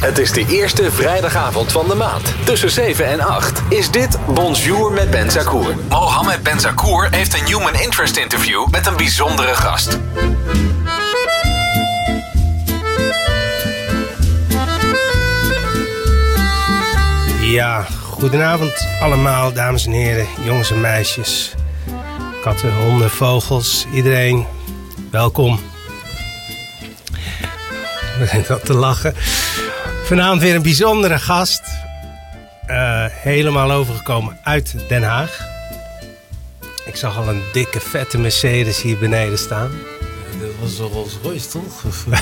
Het is de eerste vrijdagavond van de maand. Tussen 7 en 8 is dit Bonjour met Ben Zakour. Mohammed Ben Zakour heeft een human interest interview met een bijzondere gast. Ja, goedenavond allemaal, dames en heren, jongens en meisjes. Katten, honden, vogels, iedereen, welkom. We zijn dat te lachen. Vanavond weer een bijzondere gast. Helemaal overgekomen uit Den Haag. Ik zag al een dikke, vette Mercedes hier beneden staan. Ja, dat was een Rolls Royce, toch?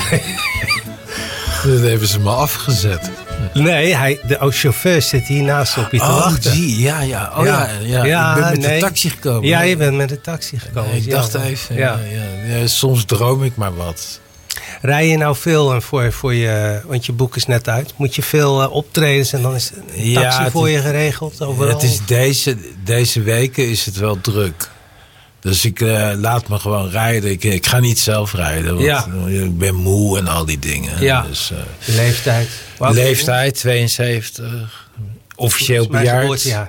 Dat hebben ze me afgezet. Nee, de chauffeur zit hier naast op je te wachten. Die, ja. Ik ben met de taxi gekomen. Ja, je bent met de taxi gekomen. Nee, ik dacht even, ja, soms droom ik maar wat. Rij je nou veel voor je, want je boek is net uit. Moet je veel optredens en dan is een taxi voor je geregeld overal? Het is deze weken is het wel druk. Dus ik laat me gewoon rijden. Ik ga niet zelf rijden, want ik ben moe en al die dingen. Ja, dus, leeftijd. Leeftijd, 72. Officieel bejaard. Ja?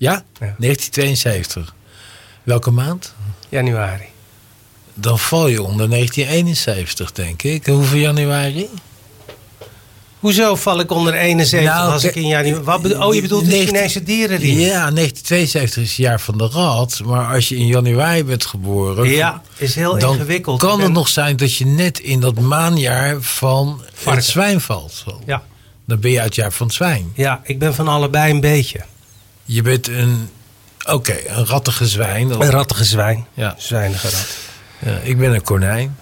1972. Welke maand? Januari. Dan val je onder 1971, denk ik. Hoeveel januari? Hoezo val ik onder 71 als ik in januari... je bedoelt de Chinese dierenring? Ja, 1972 is het jaar van de rat. Maar als je in januari bent geboren... Ja, is heel ingewikkeld. Dan kan het nog zijn dat je net in dat maanjaar van het zwijn valt. Ja. Dan ben je uit het jaar van het zwijn. Ja, ik ben van allebei een beetje. Je bent een rattige zwijn. Een rattige zwijn. Ja. Zwijnige rat. Ja, ik ben een konijn.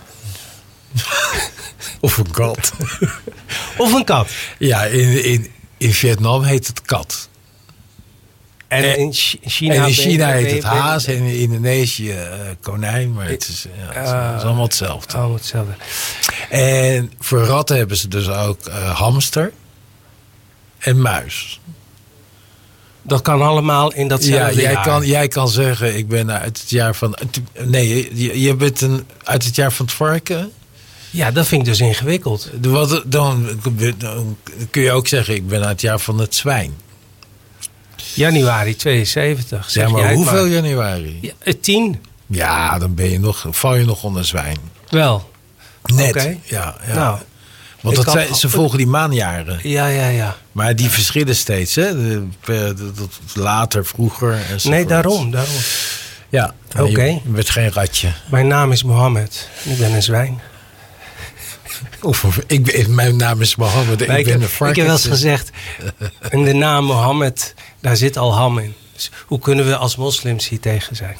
Of een kat. Of een kat. Ja, in Vietnam heet het kat. En in China heet het haas. En in Indonesië konijn. Maar het is allemaal hetzelfde. Allemaal hetzelfde. En voor ratten hebben ze dus ook hamster en muis. Dat kan allemaal in datzelfde jaar. Jij kan zeggen, ik ben uit het jaar van... Nee, je bent uit het jaar van het varken. Ja, dat vind ik dus ingewikkeld. Dan kun je ook zeggen, ik ben uit het jaar van het zwijn. Januari 72. Zeg maar hoeveel januari? Ja, 10. Ja, dan val je nog onder zwijn. Wel. Net, okay. Ja. Nou, want ze volgen die maanjaren. Ja. Maar die verschillen steeds, hè? Later, vroeger. Nee, daarom. Ja, oké. Je bent geen ratje. Mijn naam is Mohammed. Ik ben een zwijn. Mijn naam is Mohammed. Ik ben een varkens. Ik heb wel eens gezegd, in de naam Mohammed, daar zit al ham in. Dus hoe kunnen we als moslims hier tegen zijn?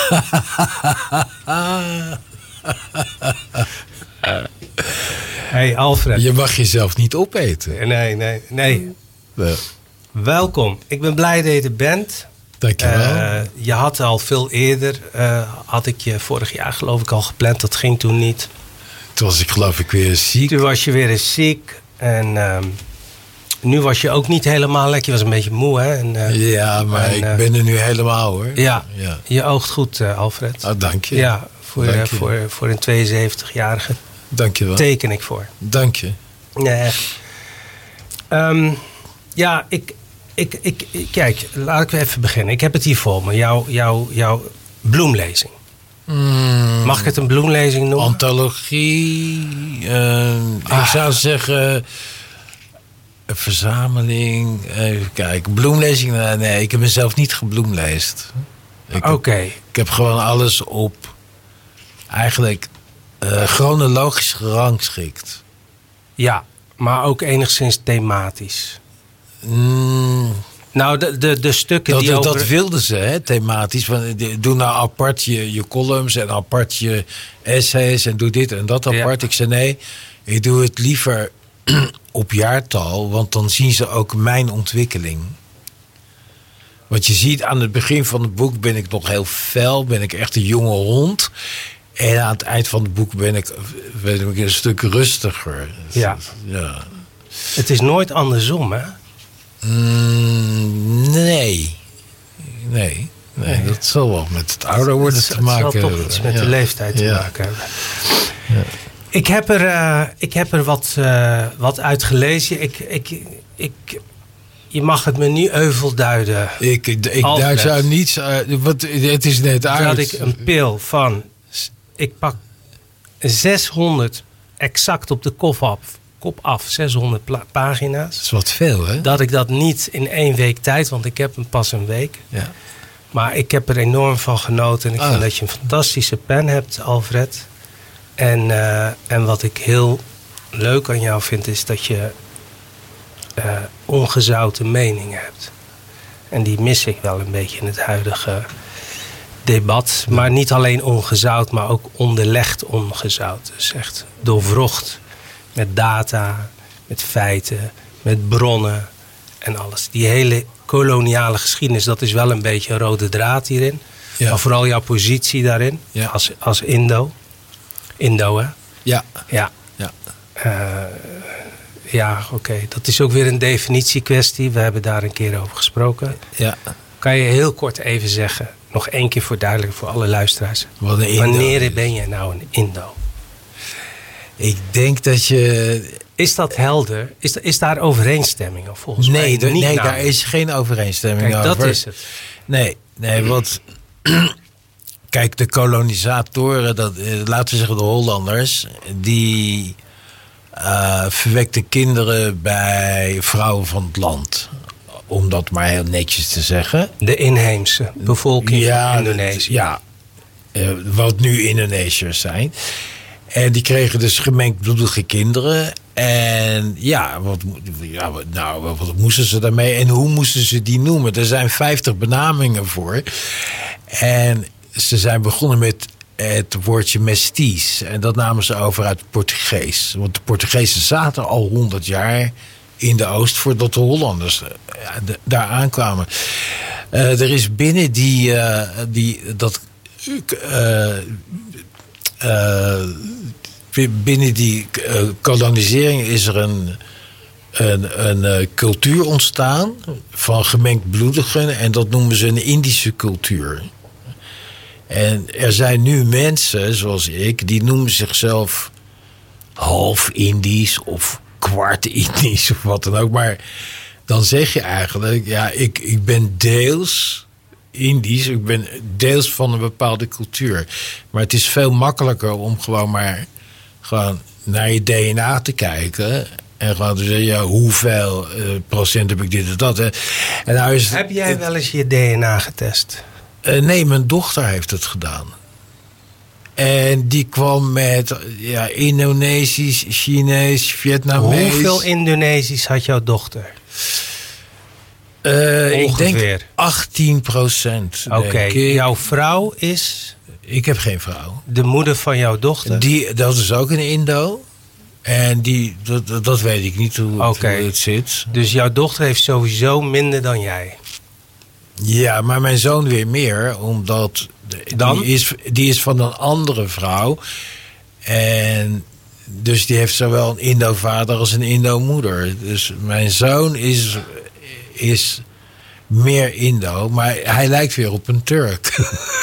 Hey Alfred. Je mag jezelf niet opeten. Nee. Welkom. Ik ben blij dat je er bent. Dankjewel. Je had al veel eerder, had ik je vorig jaar geloof ik al gepland. Dat ging toen niet. Toen was ik geloof ik weer ziek. Toen was je weer eens ziek. En nu was je ook niet helemaal lekker. Je was een beetje moe, hè? Ja, maar ik ben er nu helemaal, hoor. Ja. Je oogt goed, Alfred. Oh, dank je. Ja, voor een 72-jarige. Dank je wel. Teken ik voor. Dank je. Nee, echt. Kijk, laat ik even beginnen. Ik heb het hier voor me. Jouw bloemlezing. Mag ik het een bloemlezing noemen? Antologie. Ik zou zeggen... Een verzameling. Even kijken. Bloemlezing? Nee, ik heb mezelf niet gebloemleest. Oké. Ik heb gewoon alles op... Eigenlijk chronologisch gerangschikt. Ja, maar ook enigszins thematisch. Nou, de stukken die dat wilden ze, hè, thematisch. Doe nou apart je columns en apart je essays en doe dit en dat apart. Ja. Ik zei nee, ik doe het liever op jaartal, want dan zien ze ook mijn ontwikkeling. Want je ziet aan het begin van het boek ben ik nog heel fel, ben ik echt een jonge hond. En aan het eind van het boek ben ik een stuk rustiger. Ja. Het is nooit andersom, hè? Nee, dat zal wel met het ouder worden te maken hebben. Het zal toch iets met de leeftijd te maken hebben. Ik heb er wat uit gelezen. Je mag het me nu euvel duiden. Daar zou niets... want het is net uit. Dat ik een pil van... Ik pak 600 exact op de kop af. 600 pagina's. Dat is wat veel, hè? Dat ik dat niet in 1 week tijd... Want ik heb hem pas een week. Ja. Maar ik heb er enorm van genoten. En ik vind dat je een fantastische pen hebt, Alfred. En wat ik heel leuk aan jou vind... is dat je ongezouten meningen hebt. En die mis ik wel een beetje in het huidige debat. Maar niet alleen ongezout, maar ook onderlegd ongezout. Dus echt doorwrocht met data, met feiten, met bronnen en alles. Die hele koloniale geschiedenis, dat is wel een beetje een rode draad hierin. Ja. Maar vooral jouw positie daarin, als Indo. Indo, hè? Ja. Ja, oké. Dat is ook weer een definitiekwestie. We hebben daar een keer over gesproken. Ja. Kan je heel kort even zeggen, nog 1 keer voor duidelijk voor alle luisteraars. Wanneer ben je nou een Indo? Ik denk dat je... Is dat helder? Is daar overeenstemming? Volgens mij niet. Nee, daar is geen overeenstemming over. Dat is het. Nee, want... Kijk, de kolonisatoren, laten we zeggen de Hollanders... die verwekten kinderen bij vrouwen van het land. Om dat maar heel netjes te zeggen. De inheemse bevolking van Indonesië. Ja, wat nu Indonesiërs zijn. En die kregen dus gemengdbloedige kinderen. En wat moesten ze daarmee? En hoe moesten ze die noemen? Er zijn 50 benamingen voor. En ze zijn begonnen met het woordje mestiz. En dat namen ze over uit het Portugees. Want de Portugezen zaten al 100 jaar in de Oost voordat de Hollanders daar aankwamen. Er is binnen binnen die kolonisering is er een cultuur ontstaan van gemengdbloedigen. En dat noemen ze een Indische cultuur. En er zijn nu mensen, zoals ik, die noemen zichzelf half Indisch of kwart Indisch of wat dan ook. Maar dan zeg je eigenlijk, ik ben deels Indisch, ik ben deels van een bepaalde cultuur. Maar het is veel makkelijker om gewoon naar je DNA te kijken. En gewoon te zeggen, hoeveel procent heb ik dit en dat. Hè? En nou heb jij wel eens je DNA getest? Nee, mijn dochter heeft het gedaan. En die kwam met Indonesisch, Chinees, Vietnamees. Hoeveel Indonesisch had jouw dochter? Ik denk 18%. Oké, jouw vrouw is? Ik heb geen vrouw. De moeder van jouw dochter? Dat is ook een Indo. En dat weet ik niet hoe het zit. Dus jouw dochter heeft sowieso minder dan jij? Ja, maar mijn zoon weer meer. Omdat die is van een andere vrouw. En dus die heeft zowel een Indo-vader als een Indo-moeder. Dus mijn zoon is meer Indo. Maar hij lijkt weer op een Turk.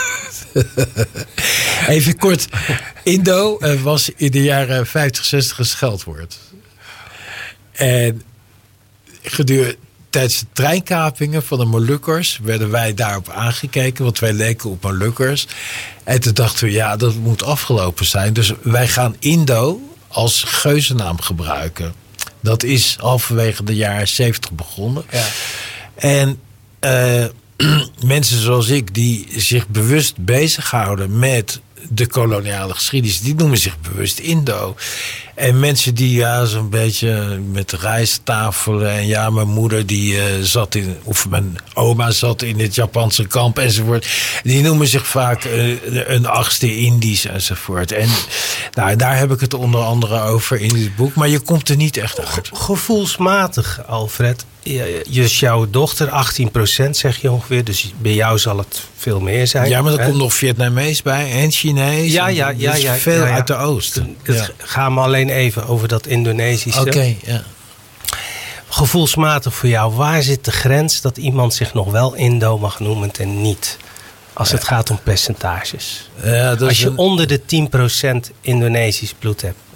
Even kort. Indo was in de jaren 50, 60 een scheldwoord. En tijdens de treinkapingen van de Molukkers werden wij daarop aangekeken, want wij leken op Molukkers. En toen dachten we, dat moet afgelopen zijn. Dus wij gaan Indo als geuzennaam gebruiken. Dat is halverwege de jaren 70 begonnen. Ja. En mensen zoals ik, die zich bewust bezighouden met de koloniale geschiedenis, die noemen zich bewust Indo. En mensen die zo'n beetje met rijsttafelen en mijn moeder die of mijn oma zat in het Japanse kamp enzovoort. Die noemen zich vaak een 8e Indisch enzovoort. En daar heb ik het onder andere over in dit boek. Maar je komt er niet echt uit. Gevoelsmatig, Alfred. Jouw dochter 18% zeg je ongeveer. Dus bij jou zal het veel meer zijn. Ja, maar er komt nog Vietnamees bij en Chinees. Ja. Veel uit de Oost. Het gaat me alleen even over dat Indonesische. Oké, ja. Gevoelsmatig voor jou, waar zit de grens dat iemand zich nog wel Indo mag noemen en niet? Als het gaat om percentages. Als je onder de 10% Indonesisch bloed hebt.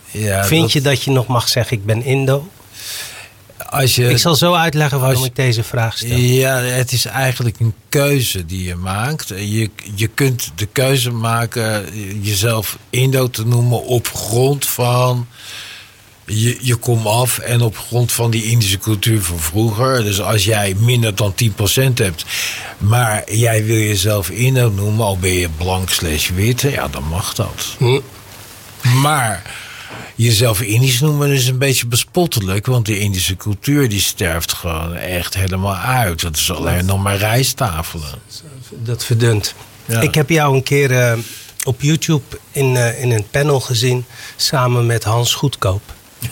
Ja, Vind je dat je nog mag zeggen, ik ben Indo? Ik zal zo uitleggen waarom ik deze vraag stel. Ja, het is eigenlijk een keuze die je maakt. Je kunt de keuze maken jezelf Indo te noemen op grond van je komaf en op grond van die Indische cultuur van vroeger. Dus als jij minder dan 10% hebt, maar jij wil jezelf Indo noemen, al ben je blank/wit, ja, dan mag dat. Maar jezelf Indisch noemen is een beetje bespottelijk, want de Indische cultuur die sterft gewoon echt helemaal uit. Dat is alleen nog maar rijsttafelen. Dat verdunt. Ja. Ik heb jou een keer op YouTube in een panel gezien, samen met Hans Goedkoop.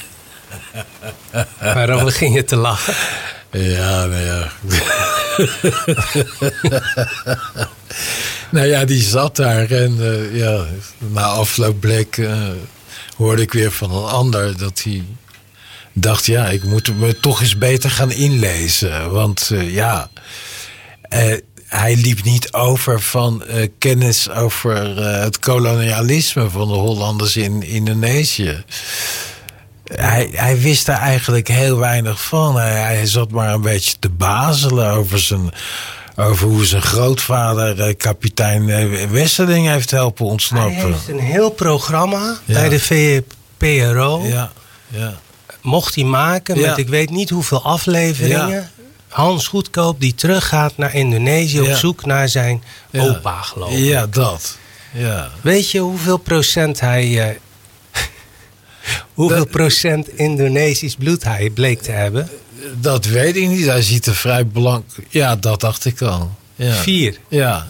Waarom we gingen te lachen? Ja, nou ja. Nou ja, die zat daar en na afloop bleek, hoorde ik weer van een ander dat hij dacht, ja, ik moet me toch eens beter gaan inlezen. Want hij liep niet over van kennis over het kolonialisme van de Hollanders in Indonesië. Hij wist daar eigenlijk heel weinig van. Hij zat maar een beetje te bazelen over hoe zijn grootvader kapitein Westerling heeft helpen ontsnappen. Hij heeft een heel programma bij de VPRO. Ja. Mocht hij maken met ik weet niet hoeveel afleveringen. Ja. Hans Goedkoop die teruggaat naar Indonesië op zoek naar zijn opa, geloof ik. Ja, dat. Ja. Weet je hoeveel procent hij... Hoeveel procent Indonesisch bloed hij bleek te hebben? Dat weet ik niet. Hij ziet er vrij blank. Ja, dat dacht ik al. Ja. 4.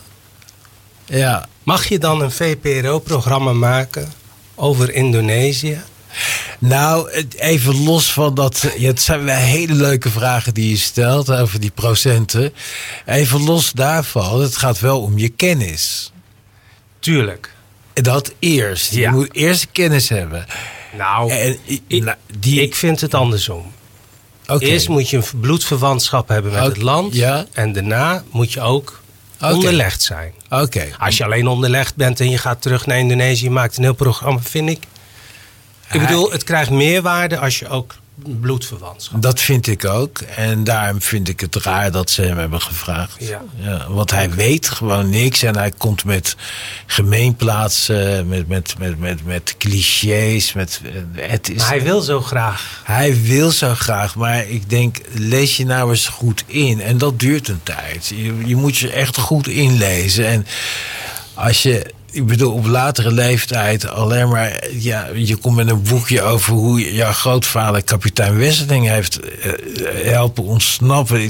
Ja. Mag je dan een VPRO-programma maken over Indonesië? Nou, even los van dat. Het zijn wel hele leuke vragen die je stelt over die procenten. Even los daarvan, het gaat wel om je kennis. Tuurlijk. Dat eerst. Je moet eerst kennis hebben. Nou, ik vind het andersom. Okay. Eerst moet je een bloedverwantschap hebben met het land. Ja. En daarna moet je ook onderlegd zijn. Als je alleen onderlegd bent en je gaat terug naar Indonesië, maakt een heel programma, vind ik. Ik bedoel, het krijgt meerwaarde als je ook bloedverwantschap. Dat vind ik ook. En daarom vind ik het raar dat ze hem hebben gevraagd. Ja, want hij weet gewoon niks. En hij komt met gemeenplaatsen, met clichés. Maar hij wil zo graag. Hij wil zo graag. Maar ik denk, lees je nou eens goed in. En dat duurt een tijd. Je moet je echt goed inlezen. En als je... Ik bedoel, op latere leeftijd alleen maar... Ja, je komt met een boekje over hoe jouw grootvader kapitein Westerling heeft helpen ontsnappen.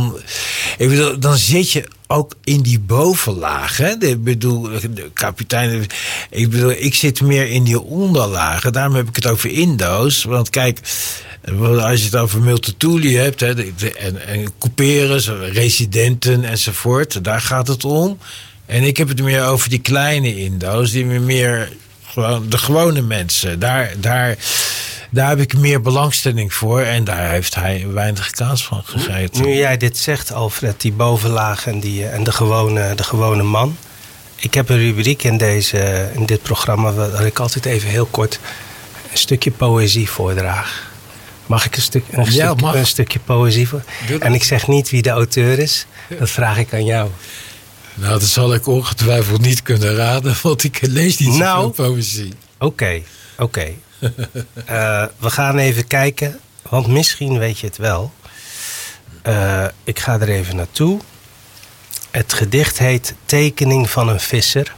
Dan zit je ook in die bovenlaag. Hè? Ik bedoel, kapitein... Ik zit meer in die onderlagen. Daarom heb ik het over Indo's. Want kijk... Als je het over multatuli hebt, en couperus, residenten enzovoort, daar gaat het om. En ik heb het meer over die kleine Indo's, die meer gewoon de gewone mensen. Daar heb ik meer belangstelling voor en daar heeft hij weinig kaas van gegeten. Nu jij dit zegt, Alfred, die bovenlaag en de gewone man. Ik heb een rubriek in dit programma waar ik altijd even heel kort een stukje poëzie voordraag. Mag ik een stukje poëzie voor? En ik zeg niet wie de auteur is, dat vraag ik aan jou. Nou, dat zal ik ongetwijfeld niet kunnen raden, want ik lees niet zoveel poëzie. Oké. We gaan even kijken, want misschien weet je het wel. Ik ga er even naartoe. Het gedicht heet Tekening van een visser.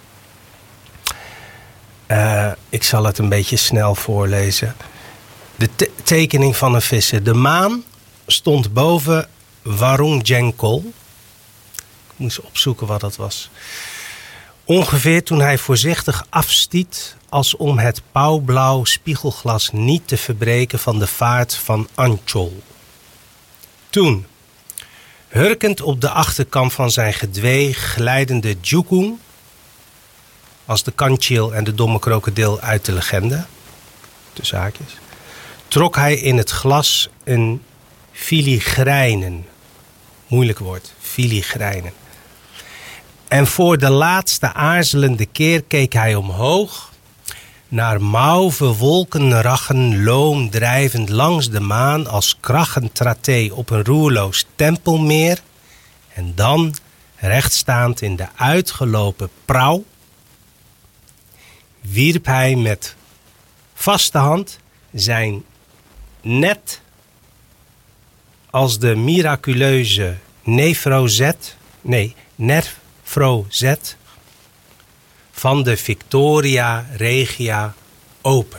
Ik zal het een beetje snel voorlezen. De tekening van een visser. De maan stond boven Warung-Jengkol. Ik moest opzoeken wat dat was. Ongeveer toen hij voorzichtig afstiet, als om het pauwblauw spiegelglas niet te verbreken van de vaart van Ancol. Toen, hurkend op de achterkant van zijn gedwee glijdende Jukung, als de Kancil en de domme krokodil uit de legende, tussen haakjes, trok hij in het glas een filigrijnen. Moeilijk woord, filigrijnen. En voor de laatste aarzelende keer keek hij omhoog Naar mauve wolkenraggen loom drijvend langs de maan als krachentraté op een roerloos tempelmeer. En dan, rechtstaand in de uitgelopen prauw, wierp hij met vaste hand zijn net als de miraculeuze nefrozet van de Victoria Regia open.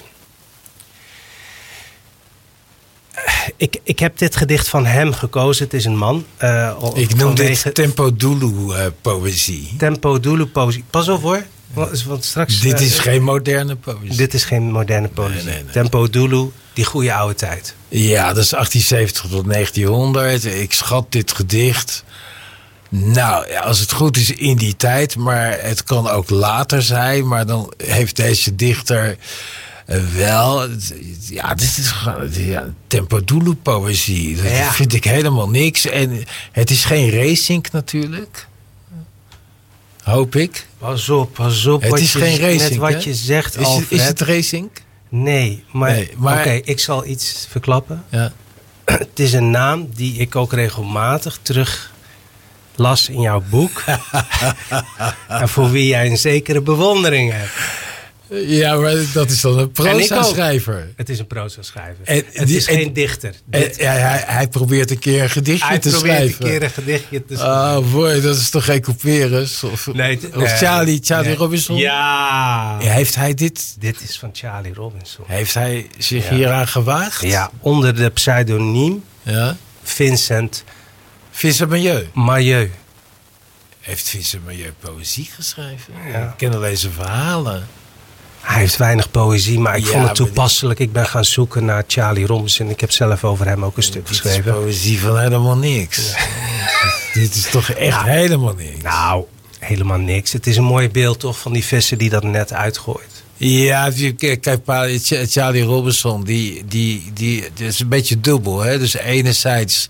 Ik heb dit gedicht van hem gekozen. Het is een man. Ik noem dit Tempo Dulu-poëzie. Tempo Dulu-poëzie. Pas op hoor. Want straks, dit is geen moderne poëzie. Dit is geen moderne poëzie. Nee. Tempo Dulu, die goede oude tijd. Ja, dat is 1870 tot 1900. Ik schat dit gedicht. Nou, ja, als het goed is in die tijd, maar het kan ook later zijn. Maar dan heeft deze dichter wel... Ja, dit is Tempo Dulu-poëzie. Dat vind ik helemaal niks. En het is geen Racing natuurlijk. Hoop ik. Pas op. Het is geen Racing, net wat je zegt, Alfred. Is het Racing? Nee, maar oké, ik zal iets verklappen. Ja. Het is een naam die ik ook regelmatig terug las in jouw boek. En voor wie jij een zekere bewondering hebt. Ja, maar dat is dan een proza-schrijver. Het is een proza-schrijver. Het is geen dichter. Hij probeert een keer een gedichtje te schrijven. Hij probeert een keer een gedichtje te schrijven. Oh boy, dat is toch geen Couperus? Of Charlie Robinson? Ja. Heeft hij dit? Dit is van Charlie Robinson. Heeft hij zich hieraan gewaagd? Ja, onder de pseudoniem Vincent Mayeux. Heeft Vincent Mayeux poëzie geschreven? Ja. Ik ken alleen zijn verhalen. Hij heeft weinig poëzie, maar ik vond het toepasselijk. Ik ben gaan zoeken naar Charlie Robinson. Ik heb zelf over hem ook een stuk geschreven. Dit is poëzie van helemaal niks. Ja. Dit is toch echt helemaal niks. Nou, helemaal niks. Het is een mooi beeld toch van die vissen die dat net uitgooit. Ja, kijk, Charlie Robinson, die is een beetje dubbel. Hè? Dus enerzijds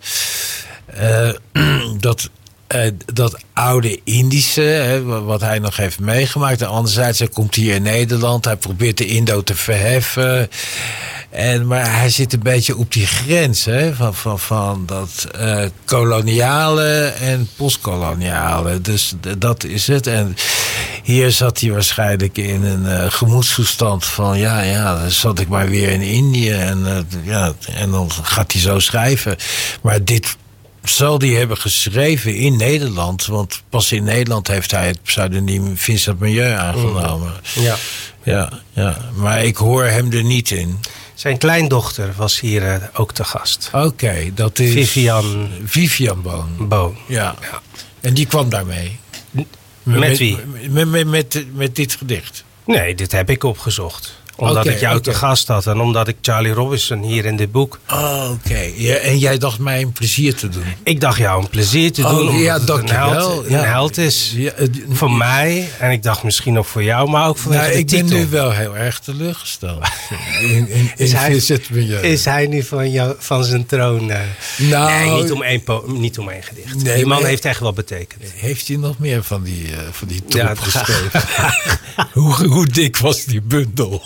dat oude Indische, hè, wat hij nog heeft meegemaakt. En anderzijds, hij komt hier in Nederland. Hij probeert de Indo te verheffen. Maar hij zit een beetje op die grens, hè, van dat koloniale en postkoloniale. Dus dat is het. En hier zat hij waarschijnlijk in een gemoedstoestand van... dan zat ik maar weer in Indië. En dan gaat hij zo schrijven. Maar dit zal die hebben geschreven in Nederland. Want pas in Nederland heeft hij het pseudoniem Vincent Mayeux aangenomen. Ja. Maar ik hoor hem er niet in. Zijn kleindochter was hier ook te gast. Oké, dat is Vivian Boon. Ja. En die kwam daarmee. Met wie? Met dit gedicht. Nee, dit heb ik opgezocht. Omdat ik jou te gast had en omdat ik Charlie Robinson hier in dit boek... Oké. Ja, en jij dacht mij een plezier te doen? Ik dacht jou een plezier te doen, omdat het een held is voor mij. En ik dacht misschien ook voor jou, maar ook voor de titel. Ik ben nu wel heel erg teleurgesteld. Is hij nu van zijn troon? Nee, niet om één gedicht. Nee, die man heeft echt wel betekend. Heeft hij nog meer van die troep geschreven? Hoe dik was die bundel?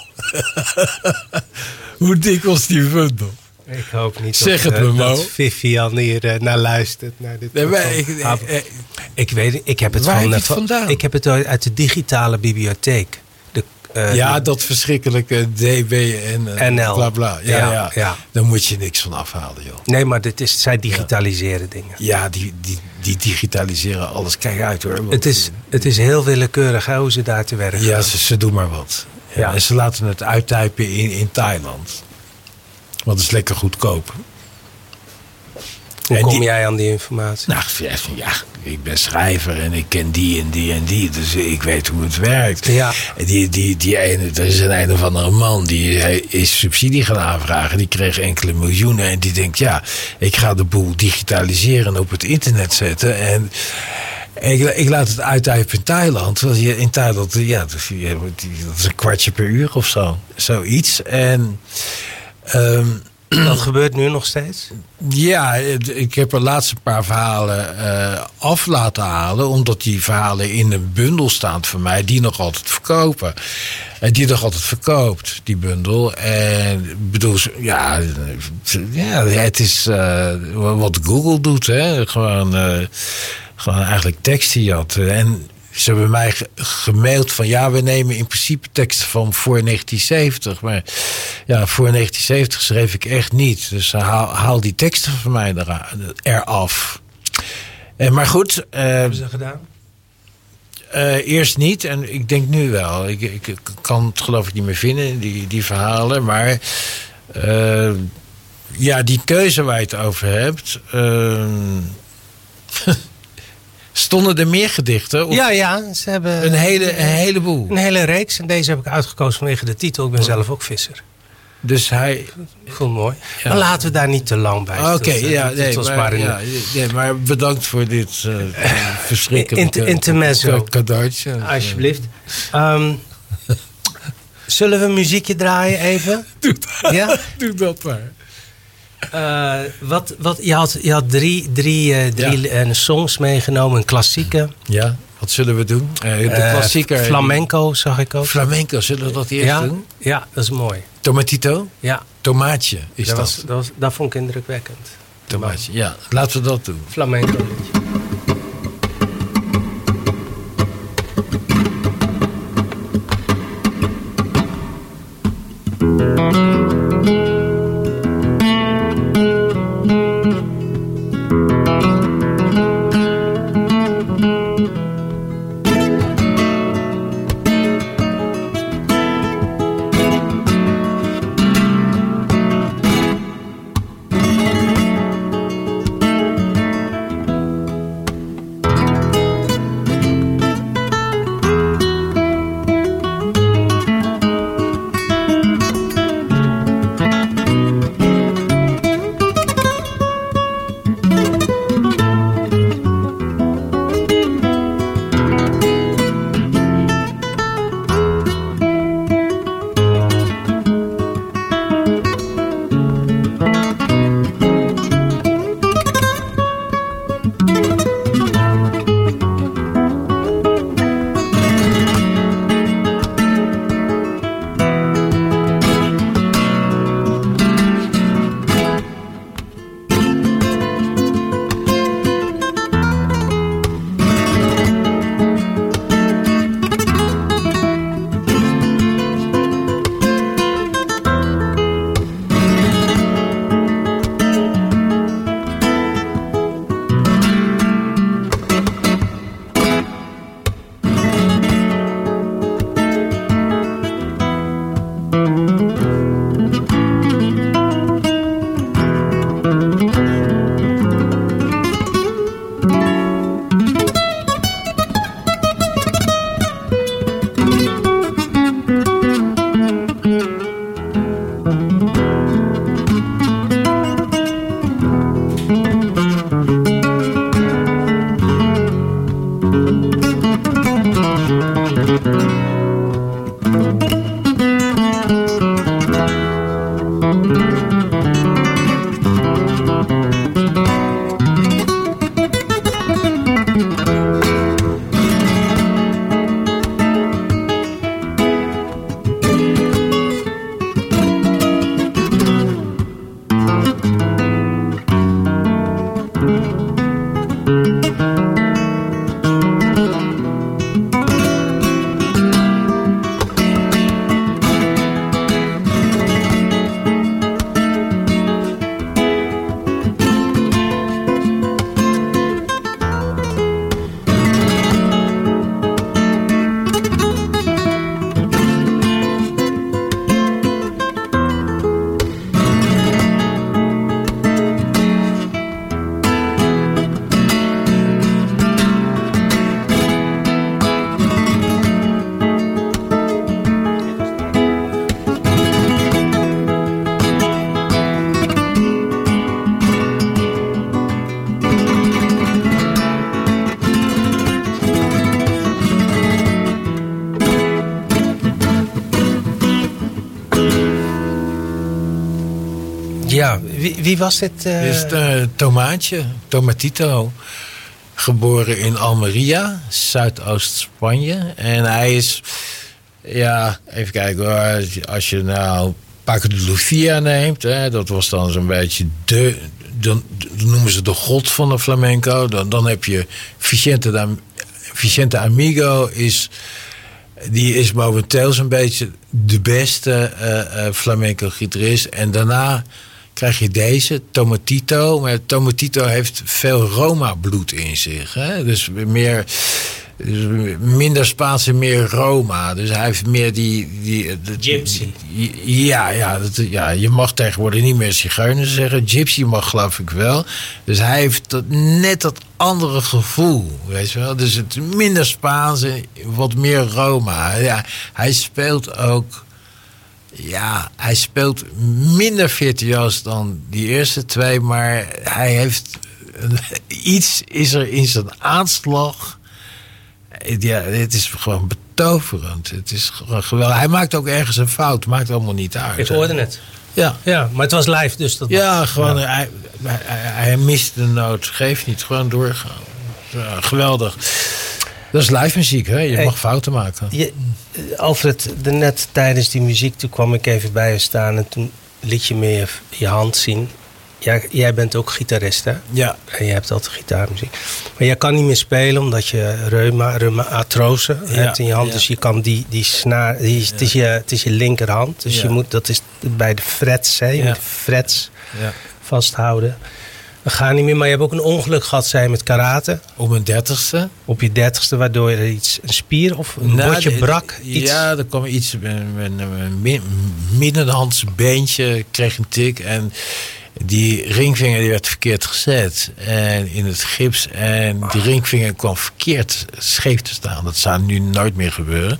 Hoe dik was die bundel? Ik hoop niet dat Vivian hier naar luistert. Naar dit ik weet het, ik heb het vandaan? Ik heb het uit de digitale bibliotheek. Dat verschrikkelijke DB en NL. Bla bla. Ja. Daar moet je niks van afhalen, joh. Nee, maar zij digitaliseren dingen. Ja, die digitaliseren alles. Kijk uit, hoor. Het is heel willekeurig hoe ze daar te werken. Ja, ze doen maar wat. Ja. En ze laten het uittypen in Thailand. Want het is lekker goedkoop. Hoe kom jij aan die informatie? Nou, ik ben schrijver en ik ken die en die en die. Dus ik weet hoe het werkt. Ja. Die ene, er is een of andere man die is subsidie gaan aanvragen. Die kreeg enkele miljoenen en die denkt... ik ga de boel digitaliseren en op het internet zetten. En ik laat het uittypen in Thailand. Want in Thailand, dat is een kwartje per uur of zo. Zoiets. En Dat gebeurt nu nog steeds? Ja, ik heb er laatst een paar verhalen af laten halen. Omdat die verhalen in een bundel staan van mij. Die nog altijd verkopen. En die nog altijd verkoopt, die bundel. En ik bedoel, ja, het is wat Google doet. Hè? Gewoon eigenlijk teksten jatten. En ze hebben mij gemaild van... ja, we nemen in principe teksten van voor 1970. Maar ja, voor 1970 schreef ik echt niet. Dus haal die teksten van mij eraf. Maar goed... Wat hebben ze gedaan? Eerst niet en ik denk nu wel. Ik kan het geloof ik niet meer vinden, die verhalen. Maar ja, die keuze waar je het over hebt... stonden er meer gedichten? Of Ja, ze hebben... Een heleboel? Een hele reeks. En deze heb ik uitgekozen vanwege de titel. Ik ben zelf ook visser. Dus hij... Ik vond het mooi. Ja. Maar laten we daar niet te lang bij. Oké, maar bedankt voor dit verschrikkelijke intermezzo. cadeautje. Alsjeblieft. Zullen we een muziekje draaien even? Doe dat, ja? Doe dat maar. Je had drie songs meegenomen. Een klassieke. Ja, wat zullen we doen? De klassieker. Flamenco zag ik ook. Flamenco, zullen we dat eerst doen? Ja, dat is mooi. Tomatito? Ja. Tomaatje is dat. Dat vond ik indrukwekkend. Tomaatje, ja. Laten we dat doen. Flamenco liedje. Wie was dit? Dit is Tomaatje, Tomatito. Geboren in Almeria, Zuidoost-Spanje. En hij is, even kijken hoor. Als je nou Paco de Lucia neemt, dat was dan zo'n beetje dan noemen ze de god van de flamenco. Dan heb je Vicente Amigo, die is momenteel zo'n beetje de beste flamenco-gitarist. En daarna krijg je deze, Tomatito. Maar Tomatito heeft veel Roma-bloed in zich. Hè? Dus minder Spaans en meer Roma. Dus hij heeft meer die Gypsy. Je mag tegenwoordig niet meer zigeuner zeggen. Gypsy mag geloof ik wel. Dus hij heeft net dat andere gevoel. Weet je wel? Dus het minder Spaans en wat meer Roma. Ja, hij speelt ook... Ja, hij speelt minder virtuoos dan die eerste twee. Maar hij heeft... Iets is er in zijn aanslag... Ja, het is gewoon betoverend. Het is gewoon geweldig. Hij maakt ook ergens een fout. Maakt allemaal niet uit. Ik hoorde het. Ja. Maar het was live, dus dat... Ja, gewoon... Ja. Hij mist de noot. Geeft niet. Gewoon doorgaan. Ja, geweldig. Dat is live muziek, hè? Je mag fouten maken. Alfred, net tijdens die muziek... toen kwam ik even bij je staan... en toen liet je me je hand zien... Jij bent ook gitarist, hè? Ja. En je hebt altijd gitaarmuziek. Maar jij kan niet meer spelen omdat je reumatrose hebt in je hand. Ja. Dus je kan die snaar... Het is je linkerhand. Dus je moet... Dat is bij de frets, hè? Je moet de frets vasthouden. Dat gaat niet meer. Maar je hebt ook een ongeluk gehad, zei je, met karate. Op mijn 30ste. Op je 30ste, waardoor je een spier of een botje brak? Iets. Ja, er kwam iets... Mijn middenhandse beentje kreeg een tik en... Die ringvinger die werd verkeerd gezet en in het gips. En die ringvinger kwam verkeerd scheef te staan. Dat zou nu nooit meer gebeuren.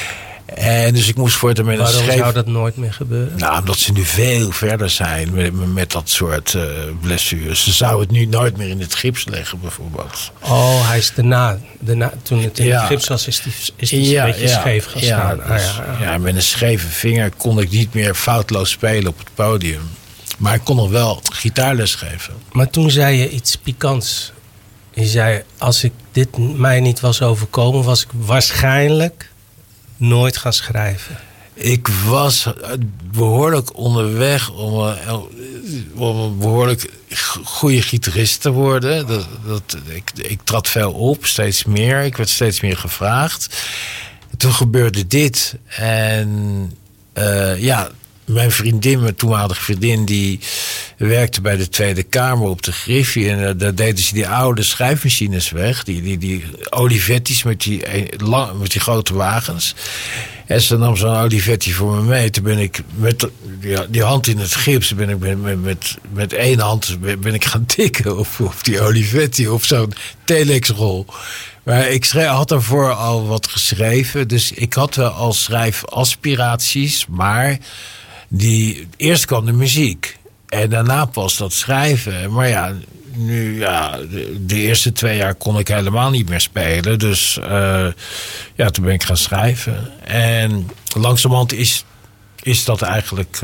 En dus ik moest voortaan met een scheef... Waarom zou dat nooit meer gebeuren? Nou, omdat ze nu veel verder zijn met dat soort blessures. Ze zouden het nu nooit meer in het gips leggen, bijvoorbeeld. Oh, hij is daarna toen het in het gips was, is die een beetje scheef gestaan. Ja, met een scheve vinger kon ik niet meer foutloos spelen op het podium. Maar ik kon nog wel gitaarles geven. Maar toen zei je iets pikants. Je zei, als ik dit mij niet was overkomen... was ik waarschijnlijk nooit gaan schrijven. Ik was behoorlijk onderweg om een behoorlijk goede gitarist te worden. Ik trad veel op, steeds meer. Ik werd steeds meer gevraagd. Toen gebeurde dit. En mijn vriendin, mijn toenmalige vriendin... die werkte bij de Tweede Kamer op de Griffie. En daar deden ze die oude schrijfmachines weg. Die Olivetti's met die grote wagens. En ze nam zo'n Olivetti voor me mee. Toen ben ik met die hand in het gips... met één hand ben ik gaan tikken op die Olivetti... op zo'n telexrol. Maar ik had daarvoor al wat geschreven. Dus ik had wel al schrijfaspiraties, maar... Eerst kwam de muziek. En daarna pas dat schrijven. Maar de eerste 2 jaar kon ik helemaal niet meer spelen. Dus toen ben ik gaan schrijven. En langzamerhand is dat eigenlijk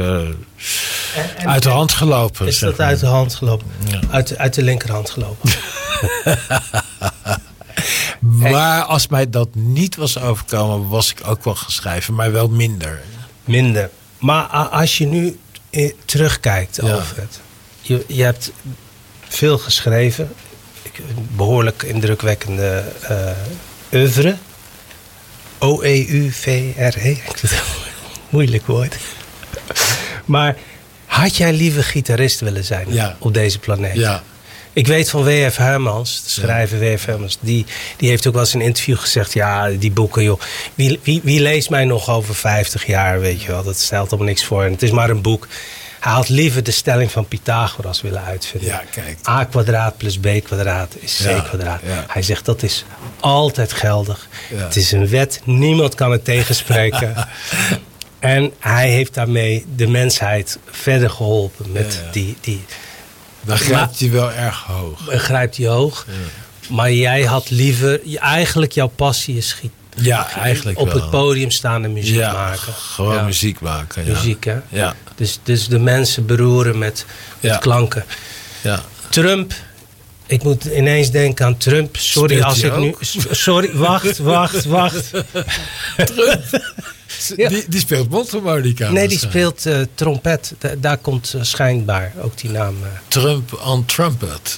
uit de hand gelopen. Is dat uit de hand gelopen? Ja. Uit de linkerhand gelopen. Maar als mij dat niet was overkomen, was ik ook wel gaan schrijven. Maar wel minder. Minder. Maar als je nu terugkijkt, Alfred. Je hebt veel geschreven. Behoorlijk indrukwekkende oeuvre. O-E-U-V-R-E. Moeilijk woord. Maar had jij liever gitarist willen zijn op deze planeet? Ja. Ik weet van W.F. Hermans, de schrijver W.F. Hermans... Die heeft ook wel eens in een interview gezegd... ja, die boeken, joh... Wie leest mij nog over 50 jaar, weet je wel? Dat stelt allemaal niks voor. En het is maar een boek. Hij had liever de stelling van Pythagoras willen uitvinden. Ja, kijk. A ² plus B² is C². Ja. Hij zegt, dat is altijd geldig. Ja. Het is een wet, niemand kan het tegenspreken. En hij heeft daarmee de mensheid verder geholpen... met die dan grijpt hij wel erg hoog. Grijpt hij hoog. Ja. Maar jij had liever... Eigenlijk jouw passie is eigenlijk op het podium staan en muziek maken. Gewoon muziek maken. Ja. Muziek, hè? Ja. Dus de mensen beroeren met klanken. Ja. Trump, ik moet ineens denken aan Trump. Sorry Speelt als hij ik ook? nu... Sorry, wacht. Trump. Ja. Die speelt mondharmonica. Nee, die speelt trompet. Daar komt schijnbaar ook die naam. Trump on trumpet.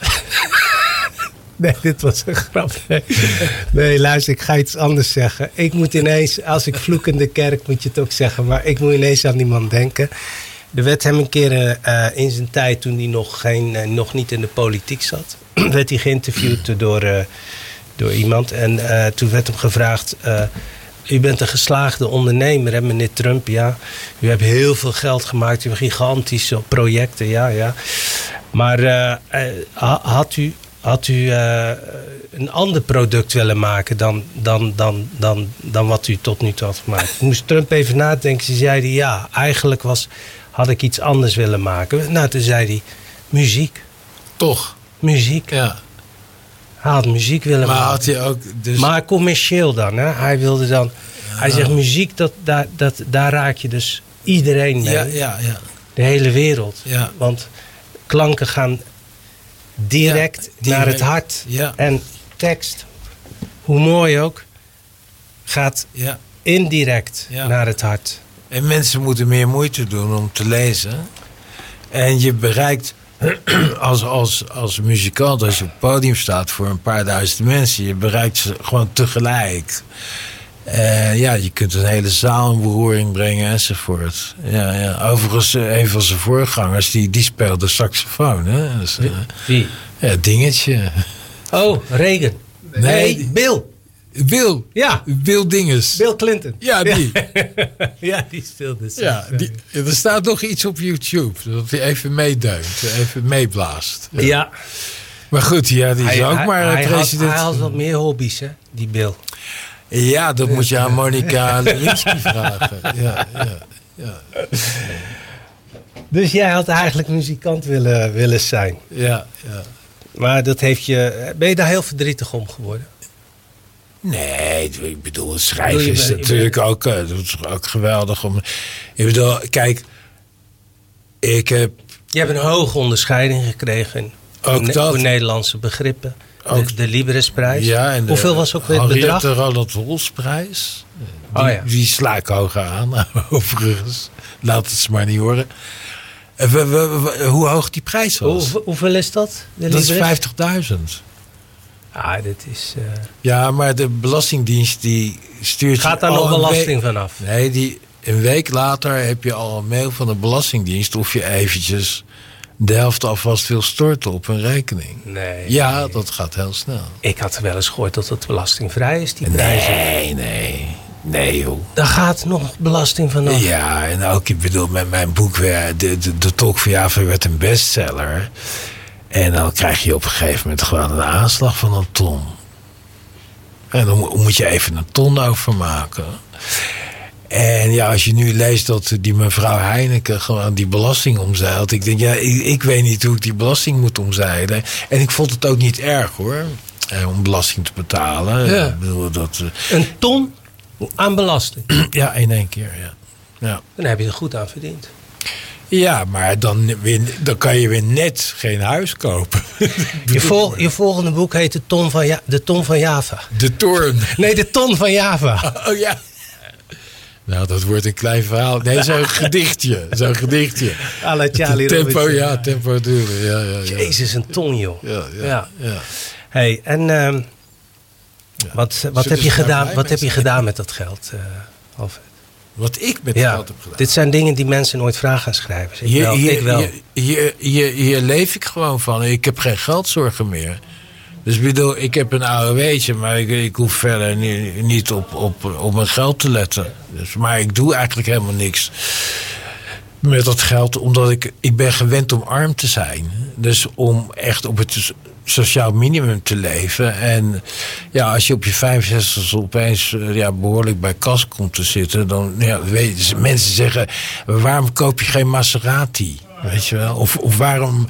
Nee, dit was een grap. Nee, luister, ik ga iets anders zeggen. Ik moet ineens, als ik vloek in de kerk, moet je het ook zeggen. Maar ik moet ineens aan die man denken. Er werd hem een keer in zijn tijd, toen hij nog niet in de politiek zat, werd hij geïnterviewd door iemand. En toen werd hem gevraagd... U bent een geslaagde ondernemer, hè, meneer Trump? Ja. U hebt heel veel geld gemaakt. U hebt gigantische projecten, ja. Maar had u een ander product willen maken dan wat u tot nu toe had gemaakt? Moest Trump even nadenken. Ze zeiden ja, eigenlijk had ik iets anders willen maken. Nou, toen zei hij muziek. Toch? Muziek. Ja. Hij had muziek willen maken. Maar had hij ook... Dus... Maar commercieel dan, hè? Hij wilde dan... Hij zegt muziek, daar raak je dus iedereen mee. Ja. De hele wereld. Ja. Want klanken gaan direct naar het hart. Ja. En tekst, hoe mooi ook, gaat indirect naar het hart. En mensen moeten meer moeite doen om te lezen. En je bereikt als muzikant, als je op het podium staat voor een paar duizend mensen, je bereikt ze gewoon tegelijk. Je kunt een hele zaal in beroering brengen enzovoort. Ja. Overigens, een van zijn voorgangers, die speelde saxofoon. Hè? Dus, Wie? Ja, Dingetje. Oh, Reagan. Nee, Bill. Bill. Ja. Bill Dinges. Bill Clinton. Ja, die. Ja, die speelde het. Ja, er staat nog iets op YouTube. Dat hij even meedeunt. Even meeblaast. Ja. Maar goed, die is ook maar president. Hij had wat meer hobby's, hè, die Bill. Ja, dat moet je aan Monica Lewinsky vragen. Ja. Dus jij had eigenlijk muzikant willen zijn. Ja. Maar dat heeft je... Ben je daar heel verdrietig om geworden? Nee, ik bedoel, het schrijven is natuurlijk ook, dat is ook geweldig. Ik bedoel, kijk, ik heb... Je hebt een hoge onderscheiding gekregen voor Nederlandse begrippen. De Libresprijs. Ja, en hoeveel was ook weer het bedrag? De Ronald Wolfsprijs. Die sla ik hoger aan, overigens. Laat het ze maar niet horen. Hoe hoog die prijs was? Hoeveel is dat? Dat is 50.000. Ah, dit is... Ja, maar de Belastingdienst die stuurt... Gaat daar nog belasting vanaf? Nee, een week later heb je al een mail van de Belastingdienst... of je eventjes de helft alvast wil storten op een rekening. Nee. Ja, dat gaat heel snel. Ik had wel eens gehoord dat het belastingvrij is, die prijzen. Nee, joh. Daar gaat nog belasting vanaf. Ja, en ook, ik bedoel, met mijn boek weer... De Tolk van Java werd een bestseller... En dan krijg je op een gegeven moment gewoon een aanslag van 1 ton. En dan moet je even 1 ton overmaken. En ja, als je nu leest dat die mevrouw Heineken gewoon die belasting omzeilt. Ik denk, ik weet niet hoe ik die belasting moet omzeilen. En ik vond het ook niet erg, hoor. Om belasting te betalen. Ja. Ik bedoel, 1 ton aan belasting? Ja, in 1 keer, ja. Dan heb je er goed aan verdiend. Ja, maar dan kan je weer net geen huis kopen. Je volgende boek heet De Ton van Java. De Toorn. Nee, De Ton van Java. Oh ja. Nou, dat wordt een klein verhaal. Nee, zo'n gedichtje. À la Charlie tempo, Robinson. tempo duren. Ja. Jezus, 1 ton, joh. Ja. Hey, en wat heb je gedaan? Wat heb je gedaan met dat geld, Alfred? Wat ik met geld heb gedaan. Dit zijn dingen die mensen nooit vragen gaan schrijven. Ik wel. Hier leef ik gewoon van. Ik heb geen geldzorgen meer. Dus ik bedoel, ik heb een AOW'tje, maar ik hoef verder niet op mijn geld te letten. Dus, maar ik doe eigenlijk helemaal niks met dat geld, omdat ik ben gewend om arm te zijn. Dus om echt op het sociaal minimum te leven. En ja, als je op je 65 opeens behoorlijk bij kas komt te zitten, dan mensen zeggen, waarom koop je geen Maserati? Weet je wel? Of waarom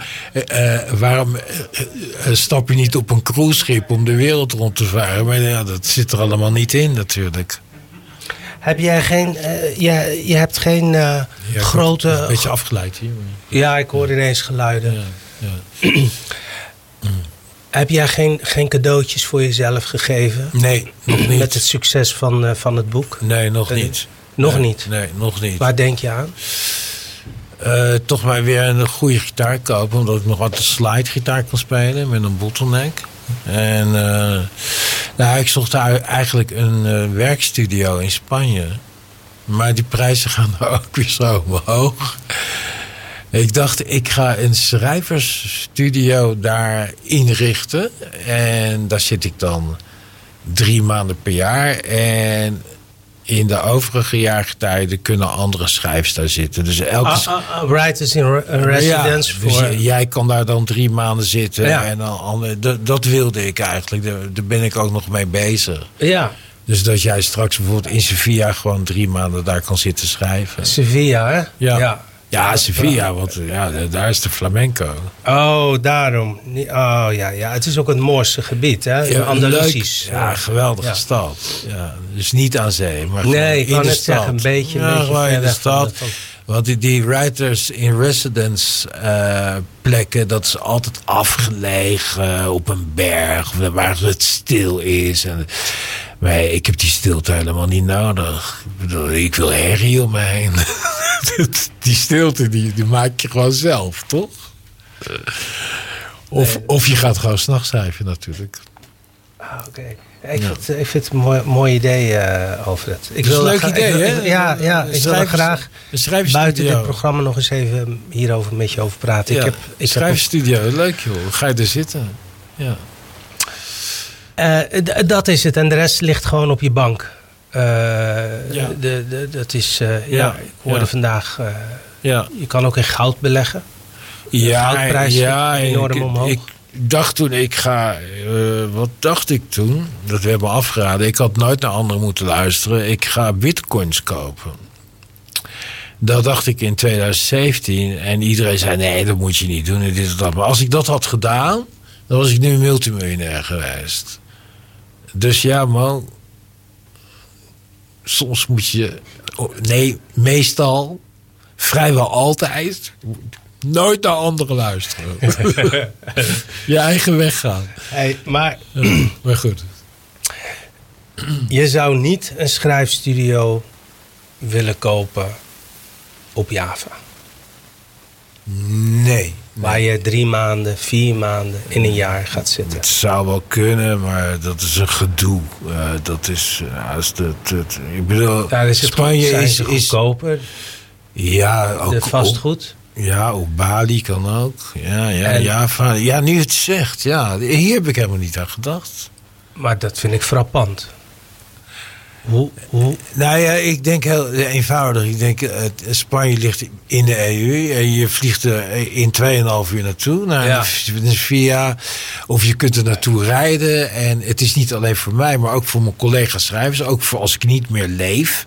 stap je niet op een cruiseschip om de wereld rond te varen? Maar ja, dat zit er allemaal niet in natuurlijk. Heb jij geen... je hebt geen grote... Een beetje afgeleid hier. Ja, ik hoor ineens geluiden. Ja. Heb jij geen cadeautjes voor jezelf gegeven? Nee, nog niet. Met het succes van het boek? Nee, nog niet. Nog niet? Nee, nog niet. Waar denk je aan? Toch maar weer een goede gitaar kopen. Omdat ik nog wat de slide gitaar kan spelen. Met een bottleneck. En ik zocht eigenlijk een werkstudio in Spanje. Maar die prijzen gaan ook weer zo omhoog. Ik dacht, ik ga een schrijversstudio daar inrichten. En daar zit ik dan 3 maanden per jaar. En in de overige jaargetijden kunnen andere schrijvers daar zitten. Dus writers in residence. Ja, dus jij kan daar dan 3 maanden zitten. Ja. En dan, dat wilde ik eigenlijk. Daar ben ik ook nog mee bezig. Ja. Dus dat jij straks bijvoorbeeld in Sevilla gewoon 3 maanden daar kan zitten schrijven. Sevilla, hè? Ja. Ja, Sevilla, want daar is de flamenco. Oh, daarom. Oh, ja. Het is ook het mooiste gebied, hè? Ja, Andalusisch. Ja, geweldige stad. Ja, dus niet aan zee, maar nee, ik kan net zeggen, een beetje gewoon in de stad. Want die writers in residence plekken, dat is altijd afgelegen op een berg waar het stil is. Maar ik heb die stilte helemaal niet nodig. Ik wil herrie om me heen. Die stilte, die maak je gewoon zelf, toch? Of je gaat gewoon 's nachts schrijven, natuurlijk. Oké. Ik vind het een mooi idee over het. Het is een leuk idee, hè? Ja, ik wil graag buiten dit programma nog eens even hierover met je over praten. Ja, schrijfstudio, leuk joh. Ga je er zitten? Ja. Dat is het. En de rest ligt gewoon op je bank. Dat is... ik hoorde vandaag... Je kan ook in goud beleggen. De goudprijs enorm omhoog. Ik dacht toen, wat dacht ik toen? Dat we hebben afgeraden. Ik had nooit naar anderen moeten luisteren. Ik ga bitcoins kopen. Dat dacht ik in 2017. En iedereen zei, nee, dat moet je niet doen. En dit en dat. Maar als ik dat had gedaan, dan was ik nu multimiljonair geweest. Dus ja, man. Soms moet je... Nee, meestal. Vrijwel altijd. Nooit naar anderen luisteren. Je eigen weg gaan. Hey, maar goed. Je zou niet een schrijfstudio willen kopen op Java? Nee. Waar je 3 maanden, 4 maanden in een jaar gaat zitten. Het zou wel kunnen, maar dat is een gedoe. Dat is... ik bedoel, daar is het Spanje is goedkoper. Ja, ook de vastgoed. Ja, op Bali kan ook. Java. Ja, nu het zegt. Ja, hier heb ik helemaal niet aan gedacht. Maar dat vind ik frappant. Hoe? Nou ja, ik denk heel eenvoudig. Ik denk, Spanje ligt in de EU. En je vliegt er in 2,5 uur naartoe. Via, of je kunt er naartoe rijden. En het is niet alleen voor mij, maar ook voor mijn collega's schrijvers. Ook voor als ik niet meer leef.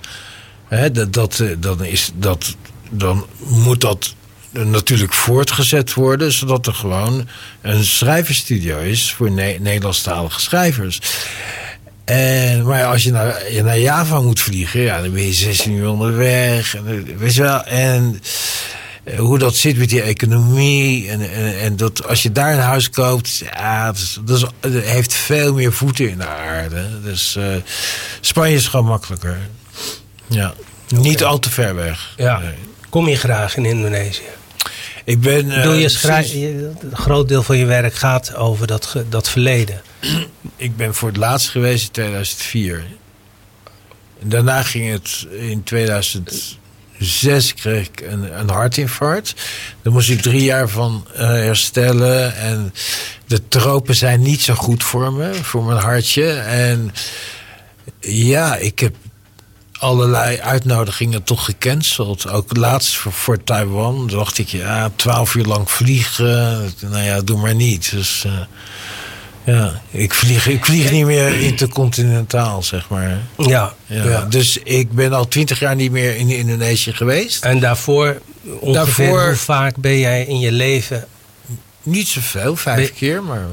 Dan moet dat natuurlijk voortgezet worden, zodat er gewoon een schrijversstudio is voor Nederlandstalige schrijvers. Maar als je naar Java moet vliegen, dan ben je 16 uur onderweg. Weet je wel, en hoe dat zit met die economie. En dat als je daar een huis koopt, dat heeft veel meer voeten in de aarde. Dus Spanje is gewoon makkelijker. Ja. Okay. Niet al te ver weg. Ja. Nee. Kom je graag in Indonesië? Ik ben... een groot deel van je werk gaat over dat verleden. Ik ben voor het laatst geweest in 2004. En daarna ging het... In 2006 kreeg ik een hartinfarct. Daar moest ik 3 jaar van herstellen. En de tropen zijn niet zo goed voor me. Voor mijn hartje. En ja, ik heb allerlei uitnodigingen toch gecanceld. Ook laatst voor Taiwan. Toen dacht ik, 12 uur lang vliegen. Nou ja, doe maar niet. Dus ik vlieg niet meer intercontinentaal, zeg maar. Ja. Dus ik ben al 20 jaar niet meer in Indonesië geweest. En daarvoor hoe vaak ben jij in je leven? Niet zoveel, 5 keer, maar...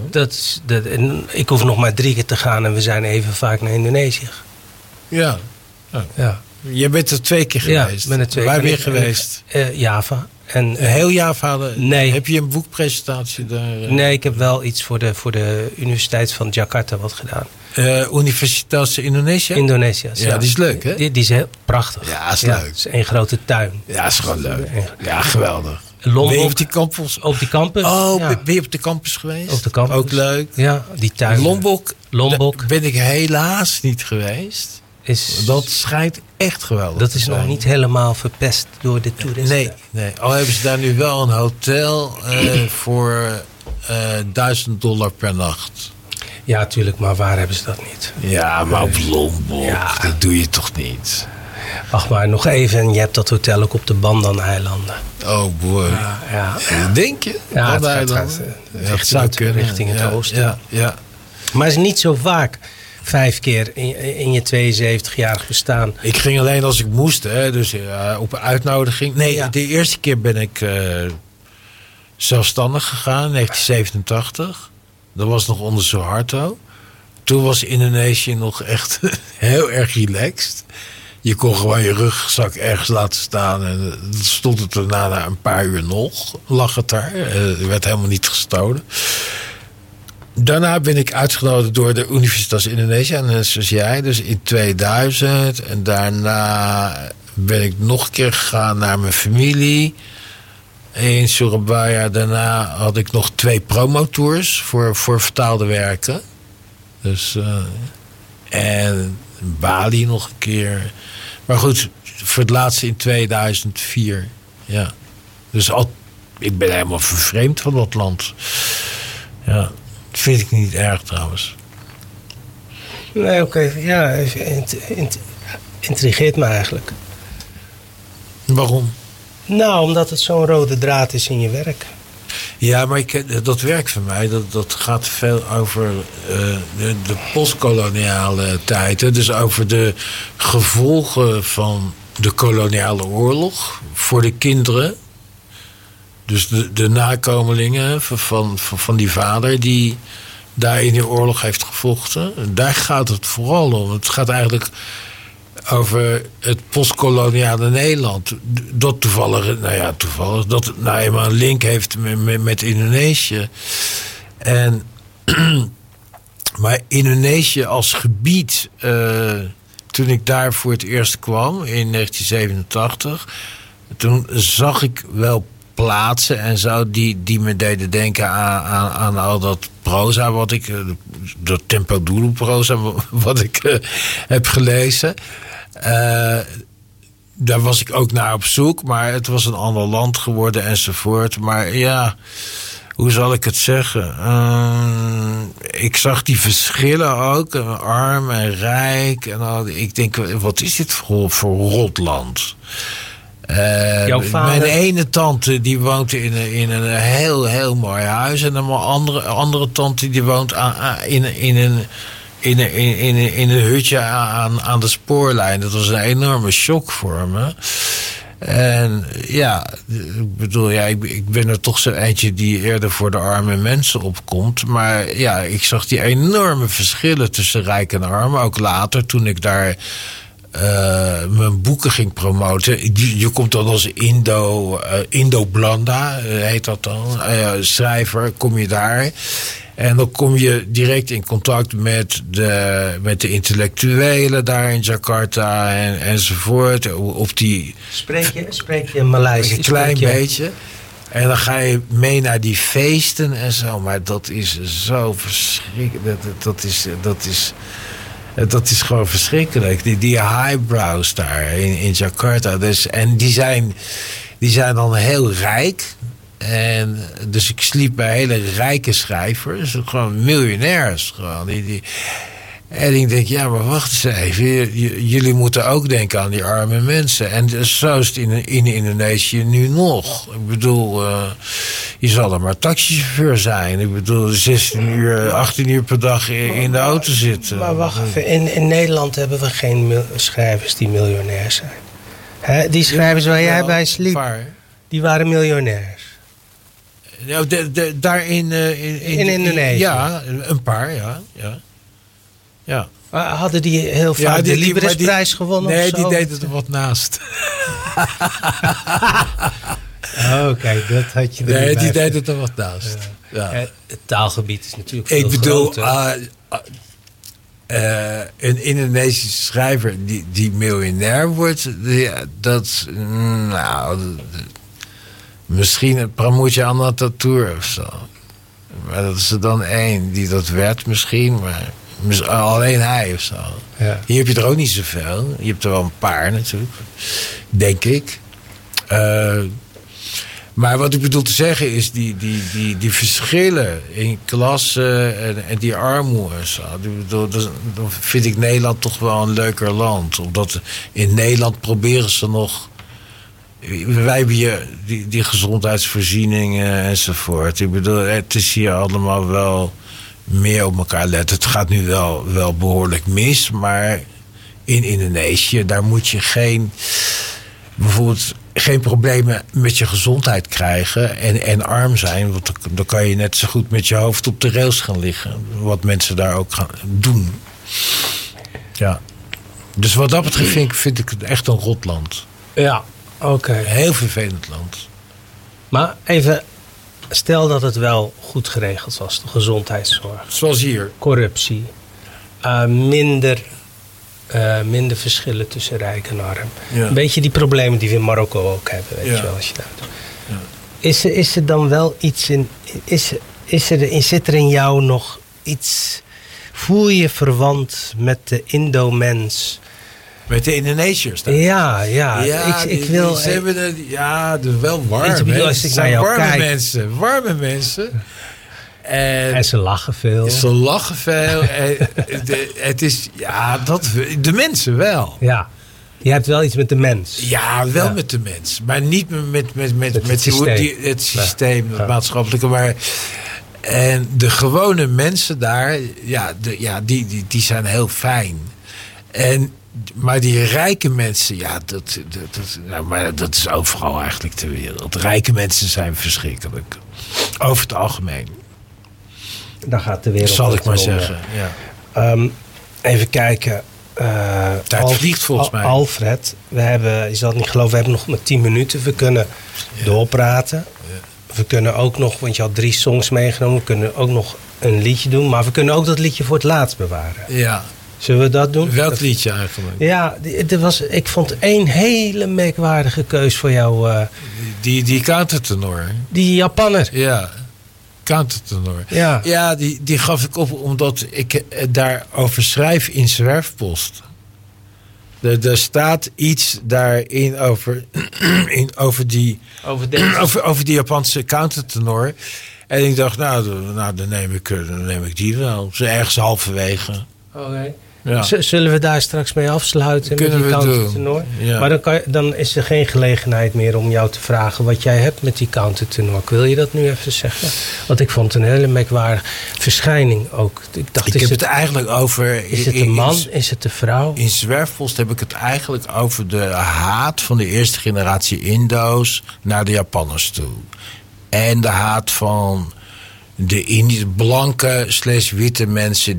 Ik hoef nog maar 3 keer te gaan en we zijn even vaak naar Indonesië. Ja. Je bent er 2 keer geweest. Ja, ben er 2 keer. Waar ben je geweest? Java. En, heel Java? Nee. Heb je een boekpresentatie daar? Nee, ik heb wel iets voor de Universiteit van Jakarta wat gedaan. Universitas Indonesië? Indonesië. Ja, die is leuk, hè? Die is heel prachtig. Ja, is leuk. Het is één grote tuin. Ja, is gewoon leuk. Ja, geweldig. Lombok, ben je op die campus? Op die campus. Oh, ben je op de campus geweest? Op de campus. Ook leuk. Ja, die tuin. Lombok ben ik helaas niet geweest. Dat schijnt echt geweldig. Dat is nog niet helemaal verpest door de toeristen. Nee. Al hebben ze daar nu wel een hotel voor $1000 per nacht. Ja, tuurlijk, maar waar hebben ze dat niet? Ja, maar op Lombok, dat doe je toch niet? Wacht maar, nog even. En je hebt dat hotel ook op de Bandan-eilanden. Oh boy. Ja. Denk je? Ja, het zou kunnen. Richting het oosten. Ja. Maar het is niet zo vaak. 5 keer in je 72-jarig bestaan. Ik ging alleen als ik moest, hè, dus op uitnodiging. Nee, de eerste keer ben ik zelfstandig gegaan, in 1987. Dat was nog onder Suharto. Toen was Indonesië nog echt heel erg relaxed. Je kon gewoon je rugzak ergens laten staan en dan stond het erna na een paar uur nog. Lag het daar. Er werd helemaal niet gestolen. Daarna ben ik uitgenodigd door de Universitas Indonesië. En net zoals jij, dus in 2000. En daarna ben ik nog een keer gegaan naar mijn familie in Surabaya. Daarna had ik nog 2 promotours voor vertaalde werken. Dus, en Bali nog een keer. Maar goed, voor het laatste in 2004. Ja. Dus ik ben helemaal vervreemd van dat land. Ja. Dat vind ik niet erg trouwens. Nee, oké. Ja, het intrigeert me eigenlijk. Waarom? Nou, omdat het zo'n rode draad is in je werk. Ja, maar dat werk van mij, dat gaat veel over de postkoloniale tijd. Hè? Dus over de gevolgen van de koloniale oorlog voor de kinderen. Dus de nakomelingen van die vader die daar in die oorlog heeft gevochten. Daar gaat het vooral om. Het gaat eigenlijk over het postkoloniale Nederland. Dat toevallig, dat het nou eenmaal een link heeft met Indonesië. En, maar Indonesië als gebied, toen ik daar voor het eerst kwam in 1987, toen zag ik wel plaatsen en zo die me deden denken aan al dat proza wat ik, dat Tempo Dulu proza wat ik heb gelezen. Daar was ik ook naar op zoek, maar het was een ander land geworden enzovoort. Maar ja, hoe zal ik het zeggen? Ik zag die verschillen ook, arm en rijk en al. Ik denk, wat is dit voor rotland? Mijn ene tante die woont in een heel mooi huis. En een andere tante die woont in een hutje aan de spoorlijn. Dat was een enorme shock voor me. En ja, ik bedoel, ik ben er toch zo eentje die eerder voor de arme mensen opkomt. Maar ja, ik zag die enorme verschillen tussen rijk en arm. Ook later, toen ik daar mijn boeken ging promoten. Je komt dan als Indo Blanda, heet dat dan. Schrijver, kom je daar. En dan kom je direct in contact met de intellectuelen daar in Jakarta enzovoort. Op die, spreek je Maleis? Een klein beetje. En dan ga je mee naar die feesten en zo. Maar dat is zo verschrikkelijk. Dat is gewoon verschrikkelijk. Die highbrows daar in Jakarta. Dus, en die zijn dan heel rijk. En dus ik sliep bij hele rijke schrijvers. Gewoon miljonairs. Gewoon. En ik denk, ja, maar wacht eens even. Jullie moeten ook denken aan die arme mensen. En zo is het in Indonesië nu nog. Ik bedoel, je zal er maar taxichauffeur zijn. Ik bedoel, 16 uur, 18 uur per dag in de auto zitten. Maar wacht even, in Nederland hebben we geen schrijvers die miljonair zijn. Hè? Die schrijvers waar jij bij sliep, die waren miljonairs. Nou, daar in Indonesië? Ja, een paar, ja. Hadden die heel vaak de Librisprijs gewonnen? Nee, die deden er wat naast. Kijk, dat had je er Nee, die deden er wat naast. Ja. Het taalgebied is natuurlijk veel Ik bedoel, een Indonesische schrijver die miljonair wordt, misschien een Pramoedje Anantatour of zo. Maar dat is er dan één die dat werd misschien, maar alleen hij of zo. Ja. Hier heb je er ook niet zoveel. Je hebt er wel een paar natuurlijk, denk ik. Maar wat ik bedoel te zeggen is, die verschillen in klasse en die armoede. Dan vind ik Nederland toch wel een leuker land. Omdat in Nederland proberen ze nog... Wij hebben hier die gezondheidsvoorzieningen enzovoort. Ik bedoel, het is hier allemaal wel meer op elkaar letten. Het gaat nu wel behoorlijk mis, maar in Indonesië, daar moet je bijvoorbeeld geen problemen met je gezondheid krijgen en arm zijn. Want dan kan je net zo goed met je hoofd op de rails gaan liggen. Wat mensen daar ook gaan doen. Ja. Dus wat dat betreft vind ik het echt een rot land. Ja, oké. Heel vervelend land. Maar even, stel dat het wel goed geregeld was, de gezondheidszorg. Zoals hier. Corruptie. Minder verschillen tussen rijk en arm. Ja. Een beetje die problemen die we in Marokko ook hebben. Weet je wel, als je dat doet. Ja. Is er dan wel iets in... Zit er in jou nog iets... Voel je verwant met de Indo-mens? Met de Indonesiërs? Ja. Ik wil... Ze hebben wel warm. Als ik naar jou kijk. Warme mensen. En ze lachen veel. Het is, de mensen wel. Ja, je hebt wel iets met de mens. Ja, wel met de mens. Maar niet met het systeem, het maatschappelijke. Maar, en de gewone mensen daar, die zijn heel fijn. Maar die rijke mensen, maar dat is overal eigenlijk ter wereld. Rijke mensen zijn verschrikkelijk. Over het algemeen. Dan gaat de wereld... Zal ik maar zeggen, ja. Even kijken. Tijd vliegt volgens mij. Alfred, je zal het niet geloven, we hebben nog maar 10 minuten. We kunnen doorpraten. Ja. We kunnen ook nog, want je had 3 songs meegenomen. We kunnen ook nog een liedje doen. Maar we kunnen ook dat liedje voor het laatst bewaren. Ja. Zullen we dat doen? Welk liedje eigenlijk? Ja, ik vond 1 hele merkwaardige keus voor jou. Die countertenor. Die Japanner. Ja. Countertenor. Ja, die gaf ik op omdat ik daarover schrijf in Zwerfpost. Er staat iets daarin over die Japanse countertenor. En ik dacht, dan neem ik die wel. Zo ergens halverwege. Oké. Ja. Zullen we daar straks mee afsluiten? Kunnen met die countertenor? Ja. Maar dan is er geen gelegenheid meer om jou te vragen wat jij hebt met die countertenor. Wil je dat nu even zeggen? Want ik vond het een hele merkwaardige verschijning ook. Ik heb het eigenlijk over... Is het een man? Is het een vrouw? In Zwerfpost heb ik het eigenlijk over de haat van de eerste generatie Indo's naar de Japanners toe. En de haat van de blanke / witte mensen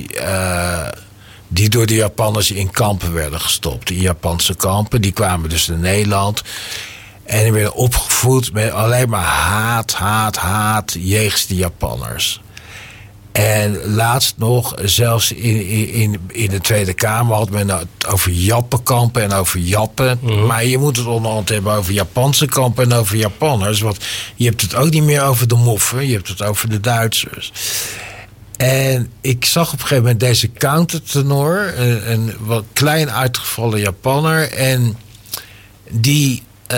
die door de Japanners in kampen werden gestopt. In Japanse kampen. Die kwamen dus naar Nederland. En die werden opgevoed met alleen maar haat jegens de Japanners. En laatst nog, zelfs in de Tweede Kamer had men het over Jappenkampen en over Jappen. Mm-hmm. Maar je moet het onderhand hebben over Japanse kampen en over Japanners. Want je hebt het ook niet meer over de moffen, je hebt het over de Duitsers. En ik zag op een gegeven moment deze countertenor, een wat klein uitgevallen Japanner. En die